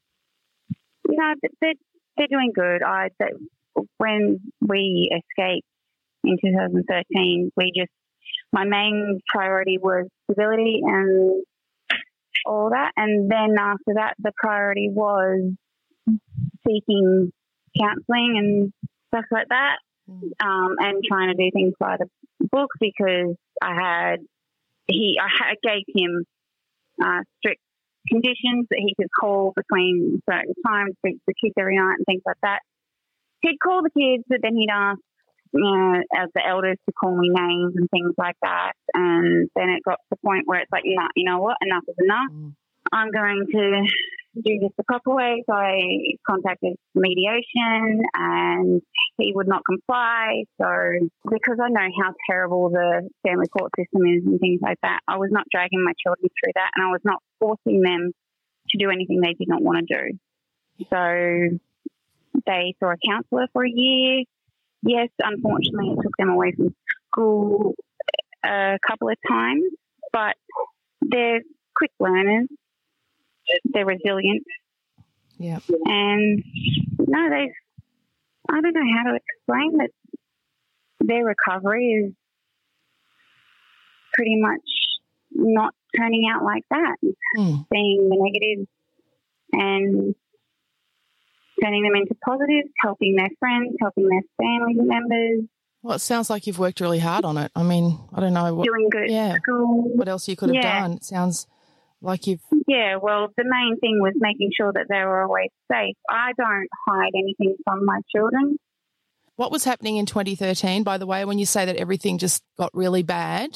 they're doing good. When we escaped in 2013, my main priority was stability and all that. And then after that, the priority was seeking counselling and stuff like that, and trying to do things by the book, because I gave him strict conditions that he could call between certain times, speak to the kids every night and things like that. he'd call the kids, but then he'd ask, as the elders to call me names and things like that. And then it got to the point where it's like, nah, you know what, enough is enough. I'm going to do this the proper way. So I contacted mediation and he would not comply. So because I know how terrible the family court system is and things like that, I was not dragging my children through that, and I was not forcing them to do anything they did not want to do. So they saw a counsellor for a year. Yes, unfortunately, it took them away from school a couple of times, but they're quick learners. They're resilient. Yeah. And no, I don't know how to explain that their recovery is pretty much not turning out like that, seeing the negatives and turning them into positives, helping their friends, helping their family members. Well, it sounds like you've worked really hard on it. I mean, I don't know. Doing good at school. What else you could have done? It sounds like you've... Yeah, well, the main thing was making sure that they were always safe. I don't hide anything from my children. What was happening in 2013, by the way, when you say that everything just got really bad?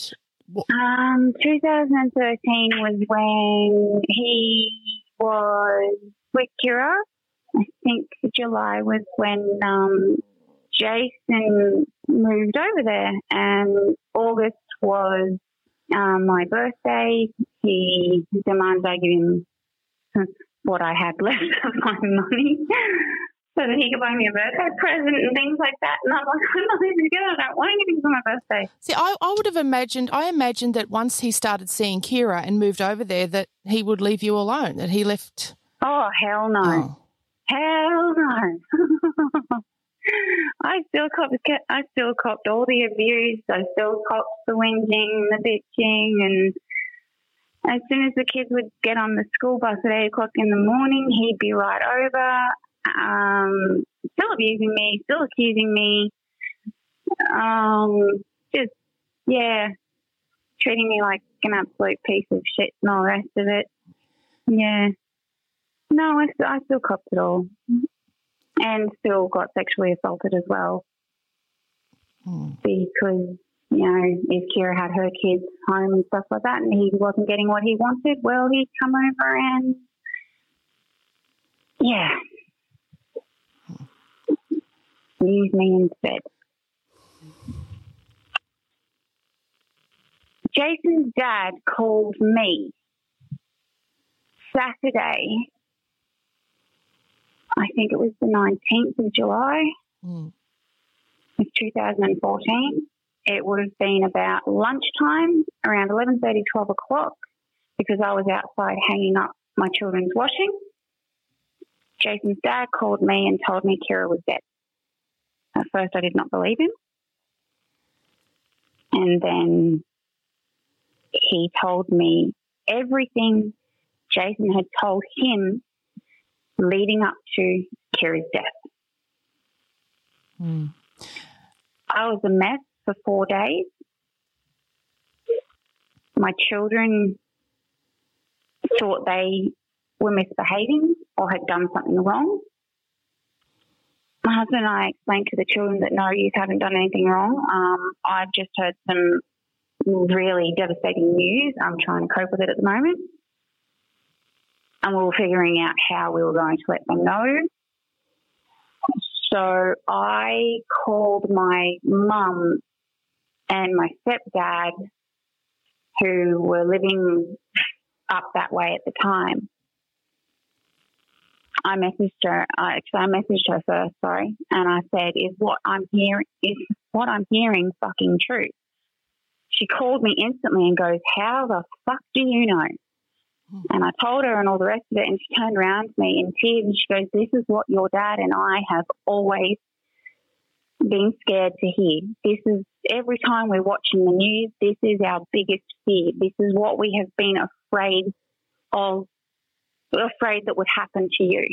2013 was when he was with Kira. I think July was when Jason moved over there, and August was my birthday. He demanded I give him what I had left of my money so that he could buy me a birthday present and things like that. And I'm like, I'm not even good. I don't want anything for my birthday. See, I would have imagined that once he started seeing Kira and moved over there that he would leave you alone, that he left. Oh, hell no. Oh. Hell no. I still copped all the abuse. I still copped the whinging, the bitching, and as soon as the kids would get on the school bus at 8 o'clock in the morning, he'd be right over, still abusing me, still accusing me, treating me like an absolute piece of shit and all the rest of it. Yeah. No, I still copped it all. And still got sexually assaulted as well. Because, if Kira had her kids home and stuff like that and he wasn't getting what he wanted, well, he'd come over and, use me instead. Jason's dad called me Saturday, I think it was the 19th of July of 2014. It would have been about lunchtime, around 11:30, 12 o'clock, because I was outside hanging up my children's washing. Jason's dad called me and told me Kira was dead. At first, I did not believe him. And then he told me everything Jason had told him leading up to Kira's death. I was a mess for 4 days. My children thought they were misbehaving or had done something wrong. My husband and I explained to the children that no, you haven't done anything wrong. I've just heard some really devastating news. I'm trying to cope with it at the moment. And we were figuring out how we were going to let them know. So I called my mum and my stepdad, who were living up that way at the time. I messaged her first, and I said, is what I'm hearing fucking true? She called me instantly and goes, how the fuck do you know? And I told her and all the rest of it, and she turned around to me in tears and she goes, this is what your dad and I have always been scared to hear. This is, every time we're watching the news, this is our biggest fear. This is what we have been afraid that would happen to you.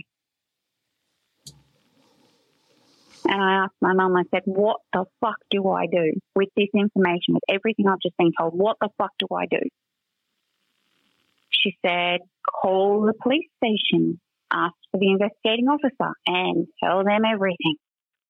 And I asked my mum, I said, what the fuck do I do with this information, with everything I've just been told? What the fuck do I do? She said, call the police station, ask for the investigating officer and tell them everything.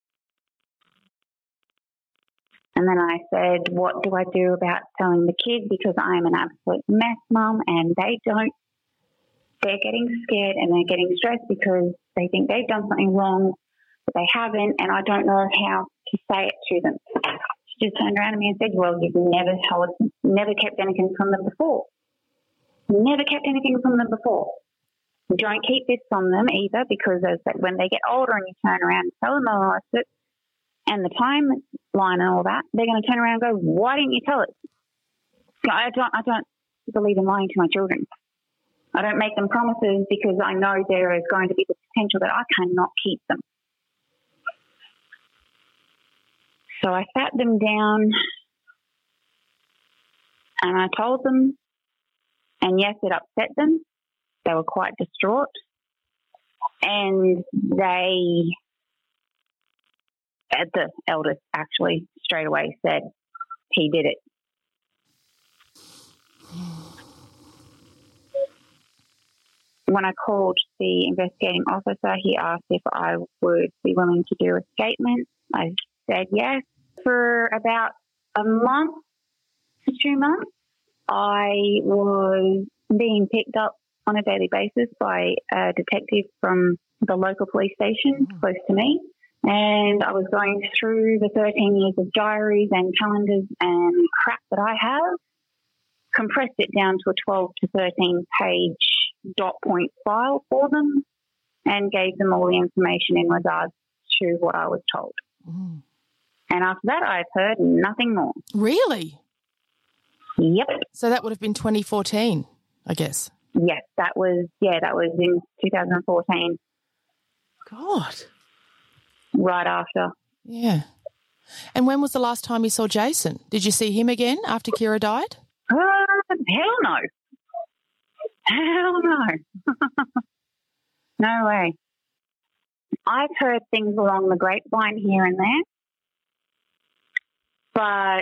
And then I said, what do I do about telling the kids? Because I am an absolute mess, Mum, and they're getting scared and they're getting stressed because they think they've done something wrong, but they haven't, and I don't know how to say it to them. She just turned around to me and said, well, you've never kept anything from them before. Never kept anything from them before. Don't keep this from them either, because when they get older and you turn around and tell them all it and the timeline and all that, they're going to turn around and go, why didn't you tell us? So I don't believe in lying to my children. I don't make them promises because I know there is going to be the potential that I cannot keep them. So I sat them down and I told them, and yes, it upset them. They were quite distraught. And the eldest actually straight away said he did it. When I called the investigating officer, he asked if I would be willing to do a statement. I said yes. For about a month to 2 months, I was being picked up on a daily basis by a detective from the local police station close to me. And I was going through the 13 years of diaries and calendars and crap that I have, compressed it down to a 12 to 13 page dot point file for them, and gave them all the information in regards to what I was told. Mm. And after that, I've heard nothing more. Really? Yep. So that would have been 2014, I guess. Yes, that was in 2014. God. Right after. Yeah. And when was the last time you saw Jason? Did you see him again after Kira died? Hell no. Hell no. No way. I've heard things along the grapevine here and there, but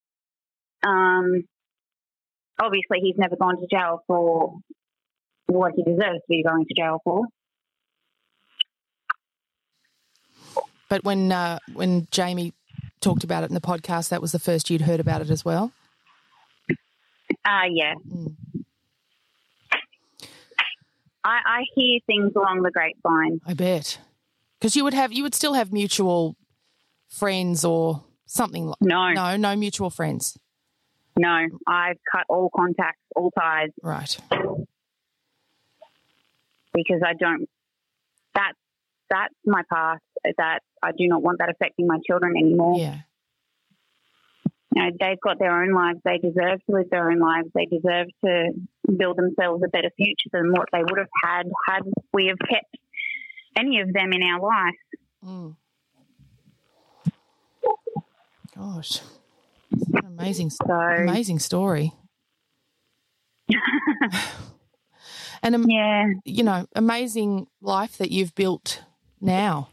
obviously he's never gone to jail for what he deserves to be going to jail for. But when Jamie talked about it in the podcast, that was the first you'd heard about it as well? Yeah. Mm. I hear things along the grapevine. I bet. Because you would still have mutual friends or something. No mutual friends. No, I've cut all contacts, all ties. Right. Because I don't. That's my past. That I do not want that affecting my children anymore. Yeah. You know, they've got their own lives. They deserve to live their own lives. They deserve to build themselves a better future than what they would have had we have kept any of them in our life. Mm. Gosh, it's an amazing story. And amazing life that you've built now.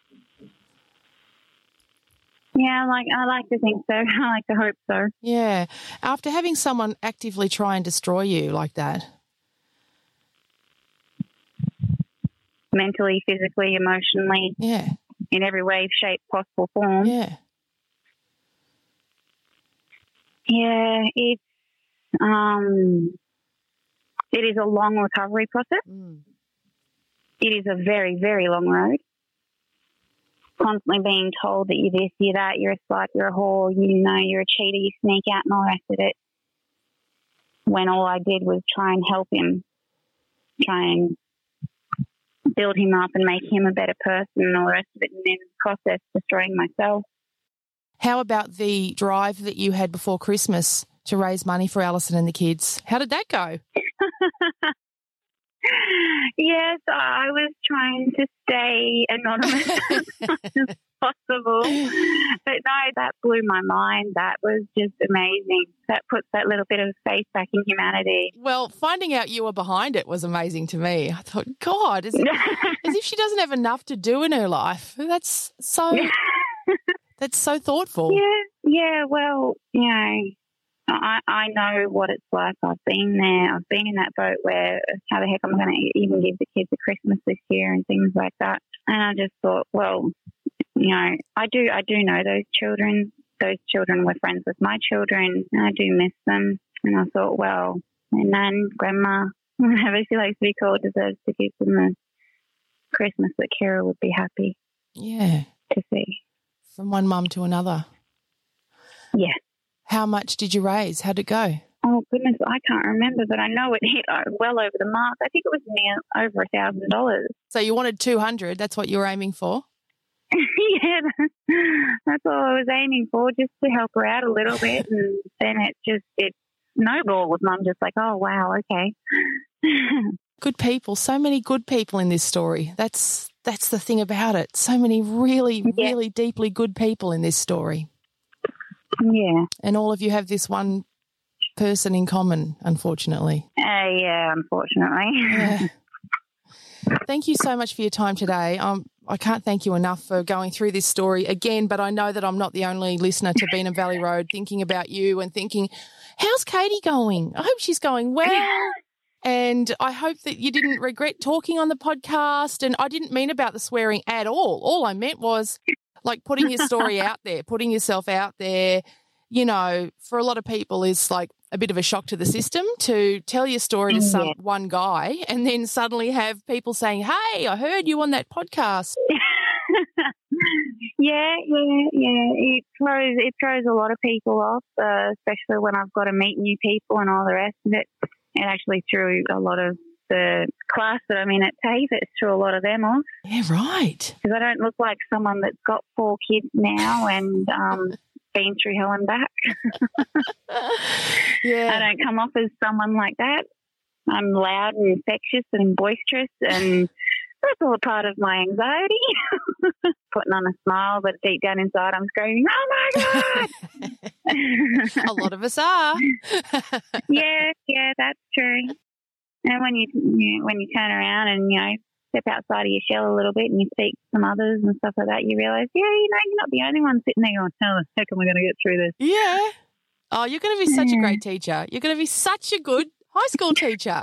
Yeah, I like to think so. I like to hope so. Yeah. After having someone actively try and destroy you like that. Mentally, physically, emotionally. Yeah. In every way, shape, possible form. Yeah. Yeah, it is a long recovery process. Mm. It is a very, very long road. Constantly being told that you're this, you're that, you're a slut, you're a whore, you're a cheater, you sneak out and all the rest of it. When all I did was try and help him, try and build him up and make him a better person and all the rest of it, and then in the process destroying myself. How about the drive that you had before Christmas to raise money for Alison and the kids? How did that go? Yes, I was trying to stay anonymous as much as possible. But no, that blew my mind. That was just amazing. That puts that little bit of faith back in humanity. Well, finding out you were behind it was amazing to me. I thought, God, as if she doesn't have enough to do in her life. That's so thoughtful. Yeah, well, I know what it's like. I've been there. I've been in that boat where how the heck am I going to even give the kids a Christmas this year and things like that. And I just thought, well, I do know those children. those children were friends with my children, and I do miss them. And I thought, well, my nan, grandma, whatever she likes to be called, deserves to give them the Christmas that Kira would be happy to see. From one mum to another. Yeah. How much did you raise? How'd it go? Oh, goodness, I can't remember, but I know it hit well over the mark. I think it was near over $1,000. So you wanted 200. That's what you were aiming for? Yeah, that's all I was aiming for, just to help her out a little bit. And then it snowballed with Mum just like, oh, wow, okay. Good people, so many good people in this story. That's the thing about it. So many really, really deeply good people in this story. Yeah. And all of you have this one person in common, unfortunately. Yeah, unfortunately. Yeah. Thank you so much for your time today. I can't thank you enough for going through this story again, but I know that I'm not the only listener to Beanham Valley Road thinking about you and thinking, how's Katie going? I hope she's going well. And I hope that you didn't regret talking on the podcast. And I didn't mean about the swearing at all. All I meant was like putting your story out there, putting yourself out there. You know, for a lot of people is like a bit of a shock to the system to tell your story to one guy and then suddenly have people saying, hey, I heard you on that podcast. Yeah. It throws a lot of people off, especially when I've got to meet new people and all the rest of it. It actually threw a lot of the class that I'm in at TAFE, it threw a lot of them off. Yeah, right. Because I don't look like someone that's got 4 kids now and been through hell and back. Yeah. I don't come off as someone like that. I'm loud and infectious and boisterous, and that's all a part of my anxiety. Putting on a smile, but deep down inside I'm screaming, oh my God! A lot of us are. Yeah, that's true. And when you turn around and, step outside of your shell a little bit and you speak to some others and stuff like that, you realise, you're not the only one sitting there going, how the heck am I going to get through this? Yeah. Oh, you're going to be such a great teacher. You're going to be such a good high school teacher.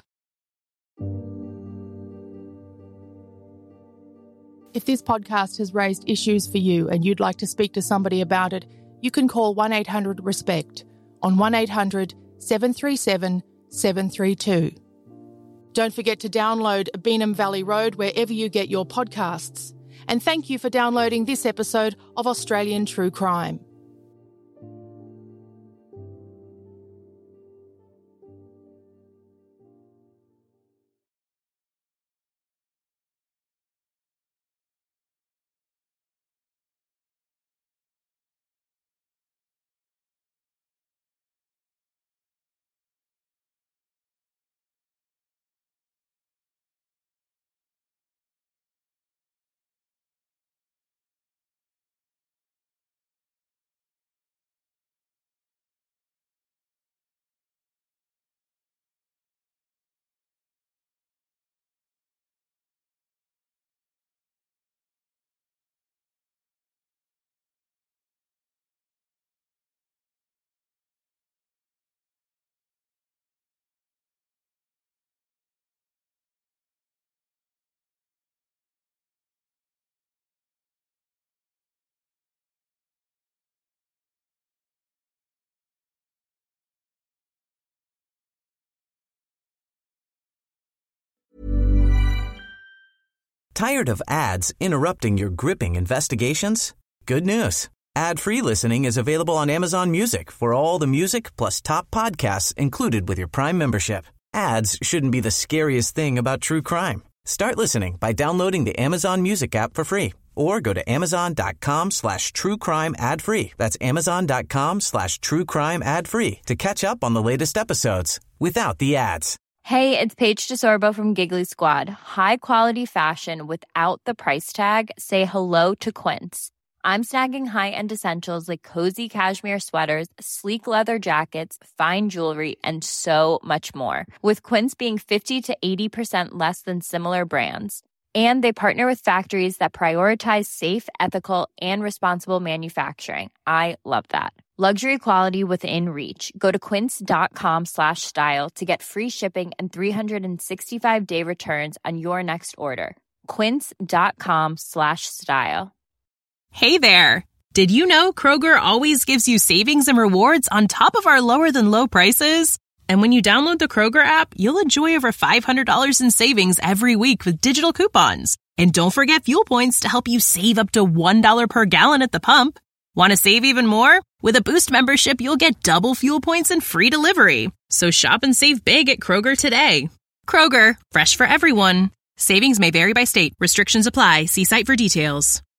If this podcast has raised issues for you and you'd like to speak to somebody about it, you can call 1-800-RESPECT on 1-800-737-732. Don't forget to download Beanham Valley Road wherever you get your podcasts. And thank you for downloading this episode of Australian True Crime. Tired of ads interrupting your gripping investigations? Good news. Ad-free listening is available on Amazon Music for all the music plus top podcasts included with your Prime membership. Ads shouldn't be the scariest thing about true crime. Start listening by downloading the Amazon Music app for free or go to amazon.com/truecrime ad-free. That's amazon.com/truecrime ad-free to catch up on the latest episodes without the ads. Hey, it's Paige DeSorbo from Giggly Squad. High quality fashion without the price tag. Say hello to Quince. I'm snagging high-end essentials like cozy cashmere sweaters, sleek leather jackets, fine jewelry, and so much more. With Quince being 50 to 80% less than similar brands. And they partner with factories that prioritize safe, ethical, and responsible manufacturing. I love that. Luxury quality within reach. Go to quince.com/style to get free shipping and 365-day returns on your next order. Quince.com/style. Hey there. Did you know Kroger always gives you savings and rewards on top of our lower-than-low prices? And when you download the Kroger app, you'll enjoy over $500 in savings every week with digital coupons. And don't forget fuel points to help you save up to $1 per gallon at the pump. Want to save even more? With a Boost membership, you'll get double fuel points and free delivery. So shop and save big at Kroger today. Kroger, fresh for everyone. Savings may vary by state. Restrictions apply. See site for details.